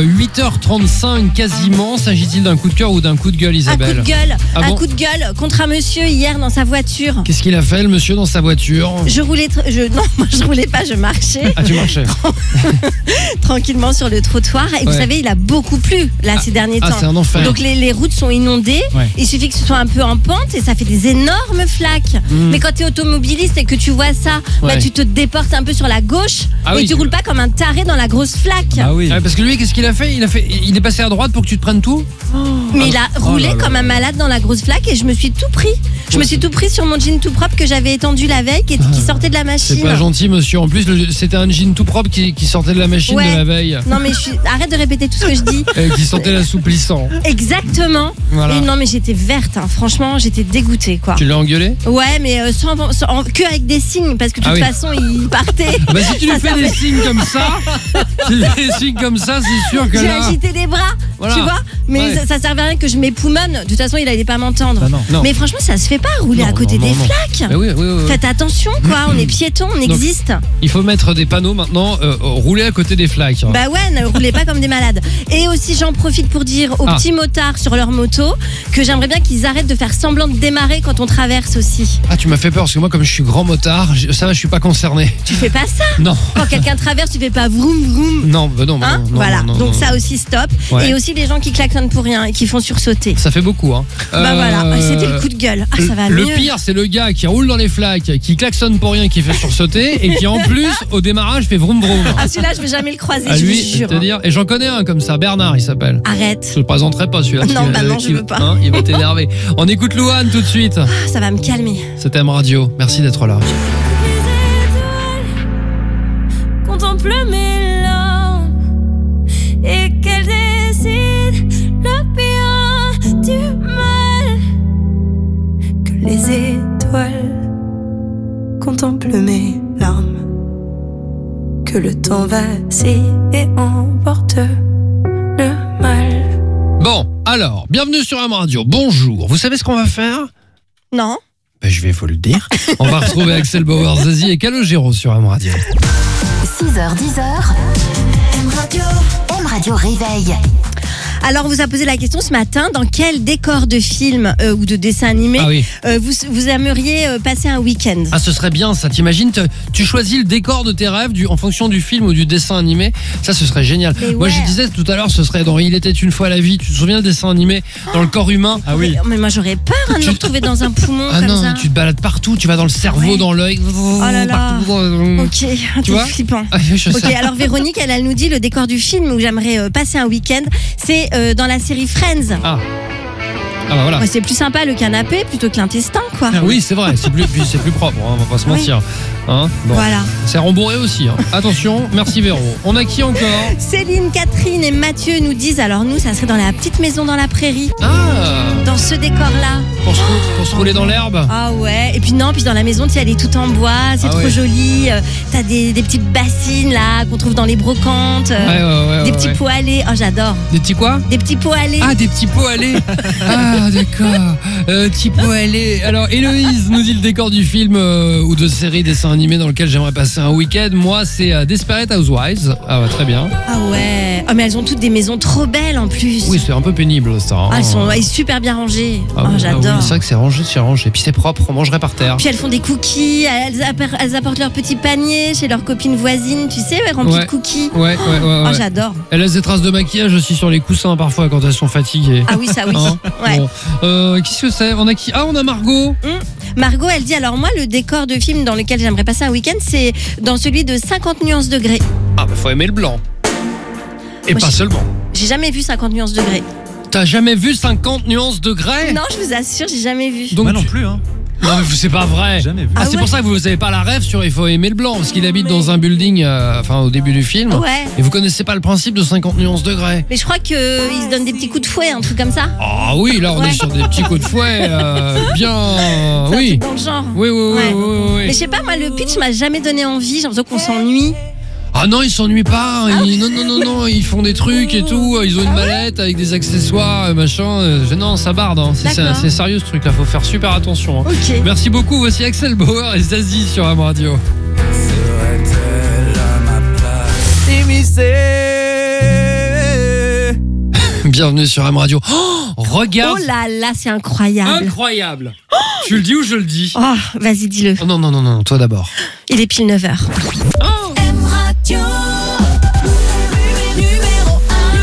8h35 quasiment. S'agit-il d'un coup de cœur ou d'un coup de gueule, Un coup Isabelle? de gueule, Ah un bon coup de gueule contre un monsieur hier dans sa voiture. Qu'est-ce qu'il a fait, le monsieur, dans sa voiture? Je roulais, non, moi je roulais pas, je marchais Ah, tu marchais. tranquillement sur le trottoir. Et vous Ouais. savez, il a beaucoup plu là ces derniers Ah, temps. c'est un enfer. Donc les routes sont inondées. Ouais. Il suffit que ce soit un peu en pente et ça fait des énormes flaques. Mais quand tu es automobiliste et que tu vois ça, bah, Ouais. tu te déportes un peu sur la gauche Ah et oui, tu roules pas comme un taré dans la grosse flaque. Ah oui. Ouais, parce que lui, qu'est-ce qu'il a fait? Il est passé à droite pour que tu te prennes tout? Mais il a roulé là là. comme un malade dans la grosse flaque et je me suis tout pris. Je me suis tout pris sur mon jean tout propre que j'avais étendu la veille qui sortait de la C'est machine. pas gentil, monsieur. En plus, c'était un jean tout propre qui sortait de la machine Ouais. de la veille. Non mais arrête de répéter tout ce que je dis. Qui sentait l'assouplissant. Exactement. Voilà. Et non mais j'étais verte, hein. Franchement j'étais dégoûtée quoi. Tu l'as engueulé? Ouais mais que avec des signes parce que de Ah toute oui. façon il partait. Bah, si tu lui Ça fais des signes comme ça, si tu lui fais des signes comme ça, c'est sûr que J'ai là. agité les bras, Voilà. tu vois. Mais Ouais. ça servait à rien que je m'époumonne. De toute façon il allait pas m'entendre. Bah non. Non. Mais franchement ça se fait pas rouler Non, à côté non, des non, non. flaques. Bah oui, oui, oui, oui. Faites attention quoi, on est piétons, on existe. Il faut mettre des panneaux maintenant, rouler à côté des flaques. Bah ouais, ne roulez pas comme des malades. Et aussi, j'en profite pour dire aux Ah. petits motards sur leur moto que j'aimerais bien qu'ils arrêtent de faire semblant de démarrer quand on traverse aussi. Ah, tu m'as fait peur parce que moi, comme je suis grand motard, ça va, je suis pas concerné. Tu fais pas ça. Non, Quand quelqu'un traverse, tu fais pas vroom vroom. non, bah non, Hein non, non, voilà, non, non, donc non. ça aussi stop. Ouais. Et aussi les gens qui klaxonnent pour rien et qui font sursauter. Ça fait beaucoup, hein. Bah voilà, c'était le coup de gueule. Ah, ça va le mieux. pire, c'est le gars qui roule dans les flaques, qui klaxonne pour rien, qui fait sursauter et qui en plus, au démarrage, fait vroom vroom. Ah celui-là, je vais jamais le croiser, À je lui, vous je jure. te dire, et j'en connais un comme ça, Bernard, il s'appelle. Arrête. Je le présenterai pas celui-là. Non, parce que, bah non, je il- veux pas. hein, il va t'énerver. On écoute Louane tout de suite. Ah, ça va me calmer. C'était Am Radio. Merci d'être là. Les étoiles contemplent mes larmes et qu'elles décident l'étoile contemple mes larmes. Que le temps vacille et emporte le mal. Bon, alors, bienvenue sur M Radio. Bonjour. Vous savez ce qu'on va faire ? Non. Ben, je vais vous le dire. On va retrouver Axel Bauer, Zazie et Calogero sur M Radio. 6h, 10h. M Radio Réveil. Alors, on vous a posé la question ce matin, dans quel décor de film ou de dessin animé Ah oui. vous aimeriez passer un week-end? Ah, ce serait bien ça. T'imagines, tu choisis le décor de tes rêves en fonction du film ou du dessin animé. Ça, ce serait génial. Mais Moi, ouais. je disais tout à l'heure, ce serait dans Il était une fois la vie. Tu te souviens le dessin animé dans le corps humain? Ah oui. Mais moi, j'aurais peur de me retrouver dans un poumon Ah comme non, ça. tu te balades partout. Tu vas dans le cerveau, Ouais. dans l'œil. Oh là là. Partout. Ok, Tu vois c'est flippant. Ah, je Ok, sais. alors Véronique, elle nous dit le décor du film où j'aimerais passer un week-end, c'est dans la série Friends. Ah bah voilà. Ouais, c'est plus sympa le canapé plutôt que l'intestin, quoi. Oui, c'est vrai, c'est plus propre, hein, on va pas se Oui. mentir. Hein, bon. Voilà. C'est rembourré aussi. Hein. Attention, merci Véro. On a qui encore? Céline, Catherine et Mathieu nous disent, alors nous, ça serait dans la petite maison dans la prairie, Ah, dans ce décor-là. pour se rouler dans l'herbe. Ah ouais, et puis non, puis dans la maison, tu sais, elle est toute en bois, c'est Ah trop ouais. joli. T'as des petites bassines là qu'on trouve dans les brocantes, Ouais, des petits pots à lait. Oh, j'adore. Des petits quoi? Des petits pots à lait. Ah, des petits pots à lait. Ah, d'accord. Petits pots à lait. Alors, Héloïse nous dit le décor du film ou de série dessin animé dans lequel j'aimerais passer un week-end. Moi, c'est Desperate Housewives. Ah, ouais, très bien. Ah ouais. Oh, mais elles ont toutes des maisons trop belles en plus. Oui, c'est un peu pénible ça. Hein. Ah, elles sont super bien rangées. Ah Oh, oui, j'adore. ah oui, c'est vrai que c'est rangé. Et puis c'est propre, on mangerait par terre. Puis elles font des cookies, elles apportent leur petit panier chez leurs copines voisines, tu sais, rempli Ouais. de cookies. Ouais. Oh, j'adore. Elle laisse des traces de maquillage aussi sur les coussins parfois quand elles sont fatiguées. Ah oui, ça oui. Hein Ouais. Bon. Qu'est-ce que c'est? On a qui? Ah, on a Margot. Margot, elle dit, alors moi, le décor de film dans lequel j'aimerais passer un week-end, c'est dans celui de 50 nuances degrés. Ah, bah faut aimer le blanc. Et Moi, pas seulement. J'ai jamais vu 50 nuances degrés. T'as jamais vu 50 nuances de grès? Non, je vous assure, j'ai jamais vu. Donc Moi non plus, hein. Non, mais c'est pas vrai. Jamais vu. Ah, Ah c'est ouais. pour ça que vous avez pas la rêve sur il faut aimer le blanc parce qu'il habite dans un building enfin au début du film. Ouais. Et vous connaissez pas le principe de 50 nuances de grès. Mais je crois qu'ils se donnent des petits coups de fouet, un truc comme ça. Ah oui, là on Ouais. est sur des petits coups de fouet bien C'est un oui. truc dans le genre. Oui. Ouais. oui. Mais je sais pas, moi, le pitch m'a jamais donné envie. J'ai l'impression qu'on s'ennuie. Ah non, ils s'ennuient pas. Non, ils font des trucs et tout. Ils ont une mallette avec des accessoires, machin. Non, ça barde. Hein. D'accord. C'est sérieux ce truc-là. Faut faire super attention. Hein. Ok. Merci beaucoup. Voici Axel Bauer et Zazie sur M Radio. Serait-elle à ma place immiscée? Bienvenue sur M Radio. Oh, regarde. Oh là là, c'est incroyable. Incroyable. Tu le dis ou je le dis? Oh, vas-y, dis-le. Oh, non, toi d'abord. Il est pile 9h. M Radio. Numéro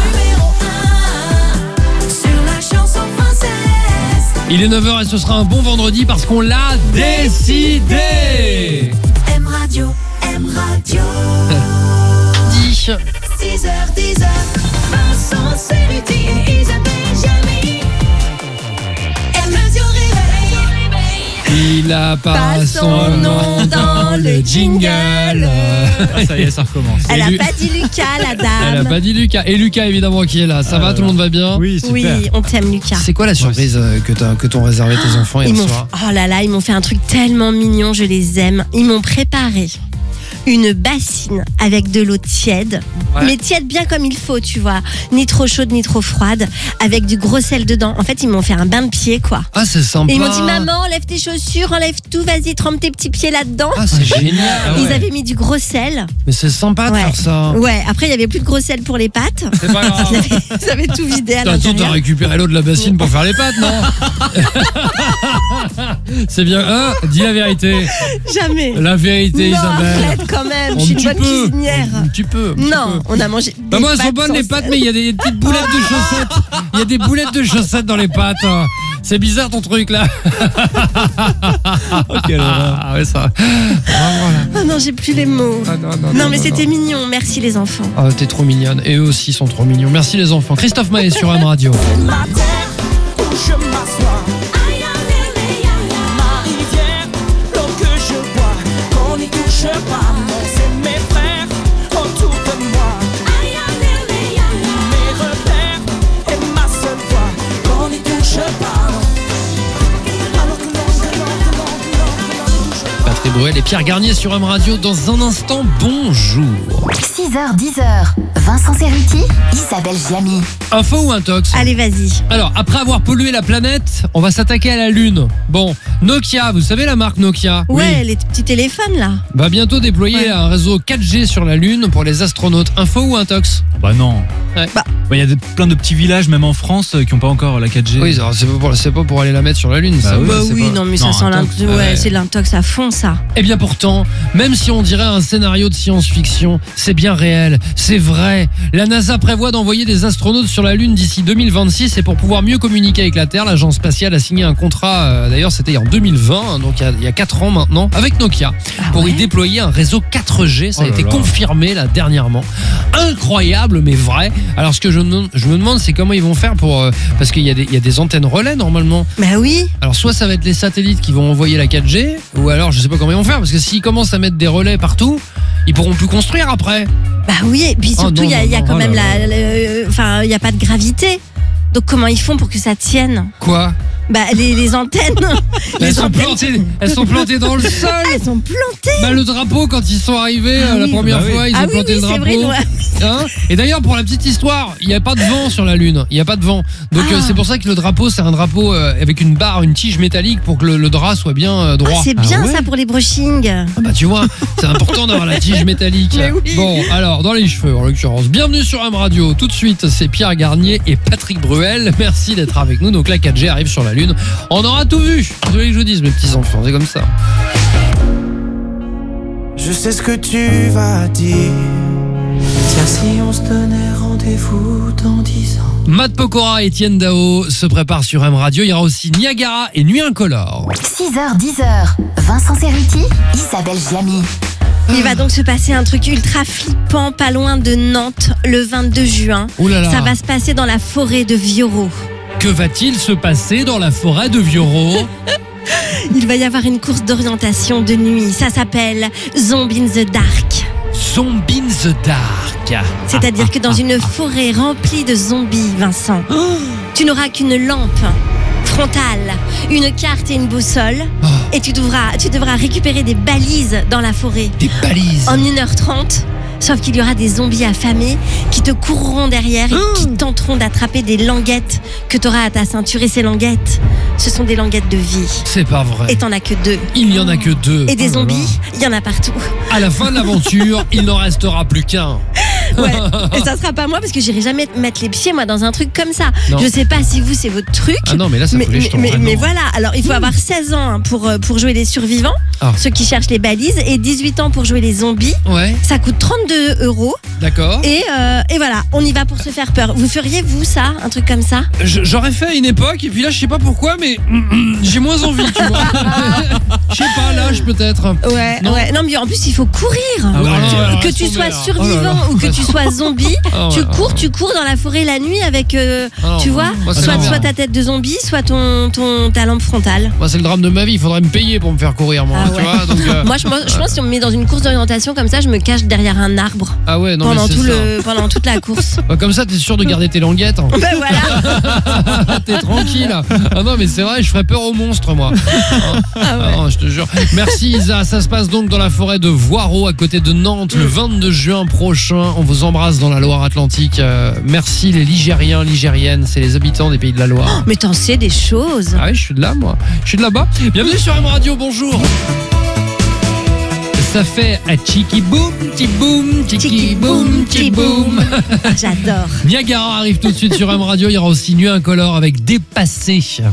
1 sur la chanson française. Il est 9h et ce sera un bon vendredi parce qu'on l'a décidé. M Radio, M Radio. Dis. 6h, 10h. Vincent Ceruti et Isabelle Jamie. M Radio réveil. Il a pas Pas son nom dans le jingle. Ah, ça y est, ça recommence. Elle a Lu- pas dit Lucas, la dame. Elle a pas dit Lucas. Et Lucas évidemment qui est là. Ça va, tout le monde va bien? Oui, super. Oui, on t'aime, Lucas. C'est quoi la surprise que t'ont réservé tes enfants Ils hier m'ont soir? oh là là, ils m'ont fait un truc tellement mignon, je les aime. Ils m'ont préparé une bassine avec de l'eau tiède, Ouais. mais tiède bien comme il faut, tu vois, ni trop chaude ni trop froide, avec du gros sel dedans. En fait, ils m'ont fait un bain de pied, quoi. Ah, c'est sympa. Et ils m'ont dit, maman, enlève tes chaussures, enlève tout, vas-y, trempe tes petits pieds là-dedans. Ah, c'est génial. Ah Ils ouais. avaient mis du gros sel. Mais c'est sympa de Ouais. faire ça. Ouais, après, il y avait plus de gros sel pour les pâtes. C'est pas grave. Ils avaient tout vidé à Attends, t'as l'intérieur. récupéré l'eau de la bassine pour faire les pâtes, non? C'est bien. Hein? Dis la vérité. Jamais. La vérité, Non, Isabelle. arrête quand même, je suis une bonne cuisinière. Un petit peu. Non, on a mangé. Bah des moi elles sont pâtes bonnes sans les pâtes sel. mais il y a des petites boulettes de chaussettes. Il y a des boulettes de chaussettes dans les pâtes. C'est bizarre ton truc là. Ok, alors. Ah ouais ça. Ah, voilà. Oh non, j'ai plus les mots. Ah, Non, mais c'était mignon. Merci les enfants. Ah, t'es trop mignonne. Et eux aussi sont trop mignons. Merci les enfants. Christophe Maé sur M Radio. Ma terre où je m'assois, ma rivière, l'eau que je bois, qu'on n'y touche pas. C'est mes frères autour de moi, mes repères et ma seule voix, qu'on n'y touche pas. Alors que l'on Bruel et Pierre Garnier sur M Radio dans un instant. Bonjour. 6h, 10h, Vincent Cerruti, Isabelle Giamy. Info ou intox? Allez, vas-y. Alors, après avoir pollué la planète, on va s'attaquer à la Lune. Bon, Nokia, vous savez la marque Nokia? Ouais, les petits téléphones là. Va bientôt déployer un réseau 4G sur la Lune pour les astronautes. Info ou intox? Bah non. Ouais. Bah, il y a plein de petits villages, même en France, qui n'ont pas encore la 4G. Oui, alors, c'est pas pour aller la mettre sur la Lune. ça. Bah C'est oui, pas- non, mais ça Non, sent intox. c'est de l'intox à fond, ça. Eh bien pourtant, même si on dirait un scénario de science-fiction, c'est bien réel, c'est vrai. La NASA prévoit d'envoyer des astronautes sur la Lune d'ici 2026 et pour pouvoir mieux communiquer avec la Terre, l'agence spatiale a signé un contrat, d'ailleurs c'était en 2020, hein, donc il y a 4 ans maintenant, avec Nokia, pour y déployer un réseau 4G, ça a Oh là été là. confirmé là dernièrement. Incroyable mais vrai. Alors ce que je me demande c'est comment ils vont faire pour... parce qu'il y a des antennes relais normalement. Bah oui. Alors soit ça va être les satellites qui vont envoyer la 4G, ou alors je sais pas comment ils vont faire, parce que s'ils commencent à mettre des relais partout, ils pourront plus construire après. Bah oui, et puis Oh surtout, non, il y a non, quand oh même là enfin, il n'y a pas de gravité. Donc comment ils font pour que ça tienne? Quoi? Bah les antennes. Elles sont plantées dans le sol. Ah, elles sont plantées. Bah, le drapeau, quand ils sont arrivés la oui. première Bah oui. fois, ils ont planté le c'est drapeau. vrai, ouais. Hein, et d'ailleurs, pour la petite histoire, il n'y a pas de vent sur la Lune. Il n'y a pas de vent. Donc c'est pour ça que le drapeau, c'est un drapeau avec une barre, une tige métallique pour que le drap soit bien droit. Ah, c'est bien ouais ça pour les brushings. Ah bah tu vois, c'est important d'avoir la tige métallique. Mais oui. Bon, alors dans les cheveux en l'occurrence. Bienvenue sur M Radio. Tout de suite, c'est Pierre Garnier et Patrick Bruel. Merci d'être avec nous. Donc la 4G arrive sur la Lune. On aura tout vu. Vous voulez que je vous dise, mes petits enfants, c'est comme ça. Je sais ce que tu vas dire. Tiens, si on se donnait rendez-vous dans 10 ans. Matt Pokora et Etienne Dao se préparent sur M Radio. Il y aura aussi Niagara et Nuit Incolore. 6h, 10h, Vincent Cerruti, Isabelle Giamy. Il va donc se passer un truc ultra flippant pas loin de Nantes le 22 juin. Ouh là là. Ça va se passer dans la forêt de Viorot. Que va-t-il se passer dans la forêt de Viorot? Il va y avoir une course d'orientation de nuit. Ça s'appelle Zombie in the Dark. Zombie in the Dark. C'est-à-dire que dans une forêt remplie de zombies, Vincent, tu n'auras qu'une lampe frontale, une carte et une boussole. Et tu devras récupérer des balises dans la forêt. Des balises. En 1h30. Sauf qu'il y aura des zombies affamés qui te courront derrière et qui tenteront d'attraper des languettes que tu auras à ta ceinture. Et ces languettes, ce sont des languettes de vie. C'est pas vrai. Et t'en as que 2. Il n'y en a que 2. Et des zombies, il y en a partout. À la fin de l'aventure, il n'en restera plus qu'un. Ouais. Et ça sera pas moi parce que j'irai jamais mettre les pieds moi dans un truc comme ça. Non. Je sais pas si vous c'est votre truc. Ah non, mais là, ça fout les jetons. mais voilà, alors il faut avoir 16 ans hein, pour jouer les survivants, ceux qui cherchent les balises, et 18 ans pour jouer les zombies. Ouais, Ça coûte 32 €. d'accord. Et voilà, on y va pour se faire peur. Vous feriez, vous, ça, un truc comme ça? J'aurais fait à une époque, et puis là, je sais pas pourquoi, mais j'ai moins envie, tu vois. Je sais pas, l'âge peut-être. Ouais, Non. ouais. Non, mais en plus, il faut courir. Ah ouais, alors, Que laisse tu tomber, sois là. survivant Oh là là. ou que tu sois zombie, Oh tu là là. cours dans la forêt la nuit avec, non, tu vois, moi, c'est soit l'envers. ta tête de zombie, soit ta lampe frontale. Moi, c'est le drame de ma vie, il faudrait me payer pour me faire courir, moi. Ah tu ouais. vois, donc, Moi, je pense que si on me met dans une course d'orientation comme ça, je me cache derrière un arbre ah ouais, non, pendant, mais c'est ça. pendant toute la course. Bah, comme ça, t'es sûr de garder tes languettes. Hein. Ben voilà. T'es tranquille. Ah non, mais c'est vrai, je ferais peur aux monstres, moi. Ah non, je te jure. Merci, Isa. Ça se passe donc dans la forêt de Voireau, à côté de Nantes, le 22 juin prochain. On vous embrasse dans la Loire-Atlantique. Merci, les Ligériens, Ligériennes. C'est les habitants des pays de la Loire. Mais t'en sais des choses. Ah oui, je suis de là, moi. Je suis de là-bas. Bienvenue sur M Radio, bonjour. Ça fait à Tchiki Boom, Tchiki Boom, Tchiki Boom, Tchiki Boom. Ah, j'adore. Niagara arrive tout de suite sur M Radio. Il y aura aussi Nuit Incolore avec Dépassé. 6h,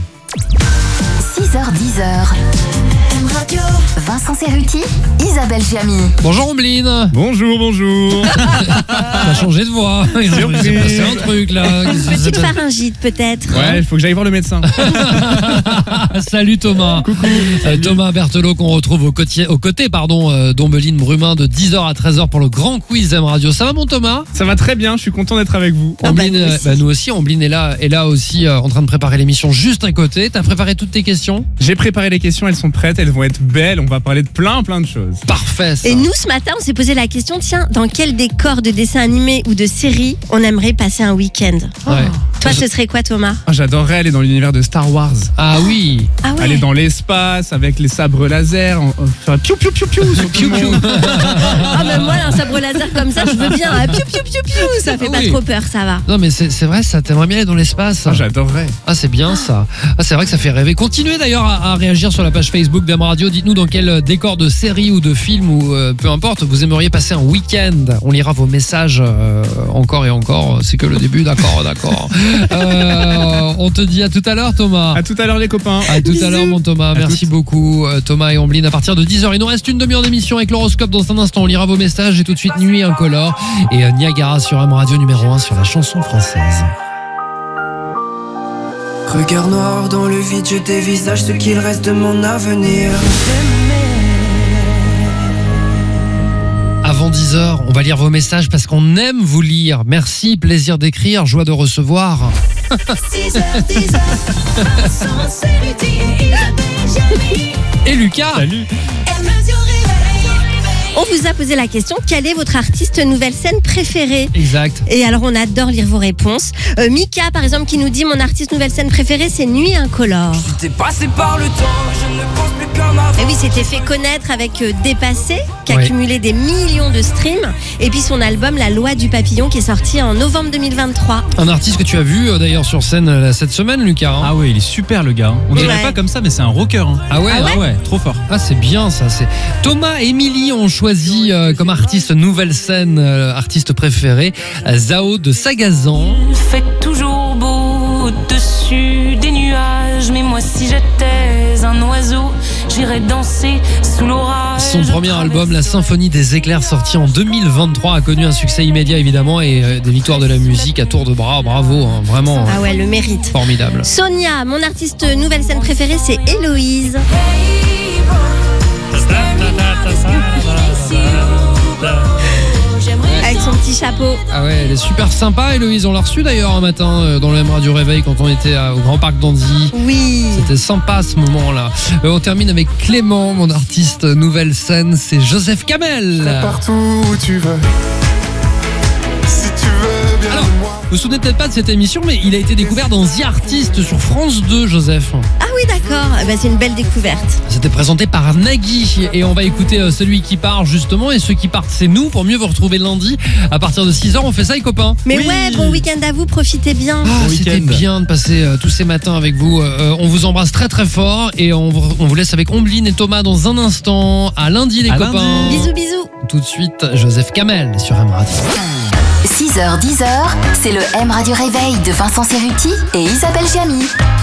10h, M Radio, Vincent Cerruti, Isabelle Giamy. Bonjour Ombline. Bonjour. T'as changé de voix. Il s'est passé un truc là. Petite pharyngite peut-être. Ouais, il faut que j'aille voir le médecin. Salut Thomas. Coucou. Thomas Berthelot qu'on retrouve aux côtés d'Ombeline Brumin de 10h à 13h pour le grand quiz M Radio. Ça va mon Thomas? Ça va très bien, je suis content d'être avec vous. Ombline, nous aussi. nous aussi, Ombline est là aussi en train de préparer l'émission juste à côté. T'as préparé toutes tes questions? J'ai préparé les questions, elles sont prêtes, elles vont être belles, on va parler de plein de choses. Parfait ça. Et nous, ce matin, on s'est posé la question, tiens, dans quel décor de dessin animé ou de série on aimerait passer un week-end? Ouais. Toi, ce serait quoi, Thomas? Ah, j'adorerais aller dans l'univers de Star Wars. Ah oui. Ah ouais. Aller dans l'espace avec les sabres laser, faire piou piou piou piou sur tout le monde. Ah, mais moi, un sabre laser comme ça, je veux bien. Ah, piou, piou, piou, piou. Ça fait Ah oui. pas trop peur, ça va. Non mais c'est vrai, ça t'aimerais bien aller dans l'espace. Ah, j'adorerais. Ah c'est bien ça. Ah c'est vrai que ça fait rêver. Continuez d'ailleurs à réagir sur la page Facebook d'Am Radio. Dites-nous dans quel décor de série ou de film ou peu importe vous aimeriez passer un week-end. On lira vos messages encore et encore. C'est que le début, d'accord. On te dit à tout à l'heure Thomas. À tout à l'heure les copains. À tout à l'heure mon Thomas. Merci beaucoup Thomas et Omblin. À partir de 10h, il nous reste une demi-heure d'émission avec l'horoscope dans un instant. On lira vos messages et tout de suite Nuit Incolore et Niagara sur Am Radio numéro 1 sur la chanson française. Regard noir dans le vide, je dévisage ce qu'il reste de mon avenir. Avant 10h, on va lire vos messages parce qu'on aime vous lire. Merci, plaisir d'écrire, joie de recevoir. 6h, 10h, Vincent Cerruti et Isabelle Jamie. Et Lucas. Salut. M Radio Réveil. On vous a posé la question, quel est votre artiste nouvelle scène préférée? Exact. Et alors, on adore lire vos réponses. Mika, par exemple, qui nous dit, mon artiste nouvelle scène préférée, c'est Nuit Incolore. T'es passé par le temps, je ne pense plus comme avant. Et oui, s'était fait connaître avec Dépassé, qui a Ouais. cumulé des millions de streams. Et puis son album La Loi du Papillon, qui est sorti en novembre 2023. Un artiste que tu as vu d'ailleurs sur scène cette semaine, Lucas. hein. Ah ouais, il est super le gars. hein. On dirait Ouais. pas comme ça, mais c'est un rocker. hein. Ah ouais, Ah ouais trop fort. Ah c'est bien ça. C'est Thomas et Émilie ont choisi comme artiste nouvelle scène, artiste préféré, Zao de Sagazan. Il fait toujours beau au-dessus des nuages, mais moi si j'étais un oiseau, j'irais danser sous l'orage. Son premier album, La Symphonie des éclairs, sorti en 2023, a connu un succès immédiat évidemment et des victoires de la musique à tour de bras. Bravo, hein, vraiment Ah ouais, le mérite. formidable. Sonia, mon artiste nouvelle scène préférée, c'est Héloïse. Avec son petit chapeau. Ah ouais, elle est super sympa, Héloïse. On l'a reçue d'ailleurs un matin dans le M Radio Réveil quand on était au Grand Parc d'Andy. Oui. C'était sympa ce moment-là. On termine avec Clément, mon artiste nouvelle scène, c'est Joseph Kamel. Partout où tu veux. Si tu veux bien Alors, de moi. vous vous souvenez peut-être pas de cette émission, mais il a été découvert dans The Artist sur France 2, Joseph. Ah oui, d'accord. Eh ben, c'est une belle découverte. C'était présenté par Nagui et on va écouter celui qui part justement, et ceux qui partent c'est nous. Pour mieux vous retrouver lundi à partir de 6h, on fait ça les copains. Mais Oui. ouais, bon week-end à vous, profitez bien. Ah, Bon c'était week-end. bien de passer tous ces matins avec vous. On vous embrasse très très fort et on vous laisse avec Omblin et Thomas dans un instant. À lundi les À copains. lundi. Bisous, bisous. Tout de suite, Joseph Kamel sur M Radio. 6h, 10h, c'est le M Radio Réveil de Vincent Cerruti et Isabelle Jamie.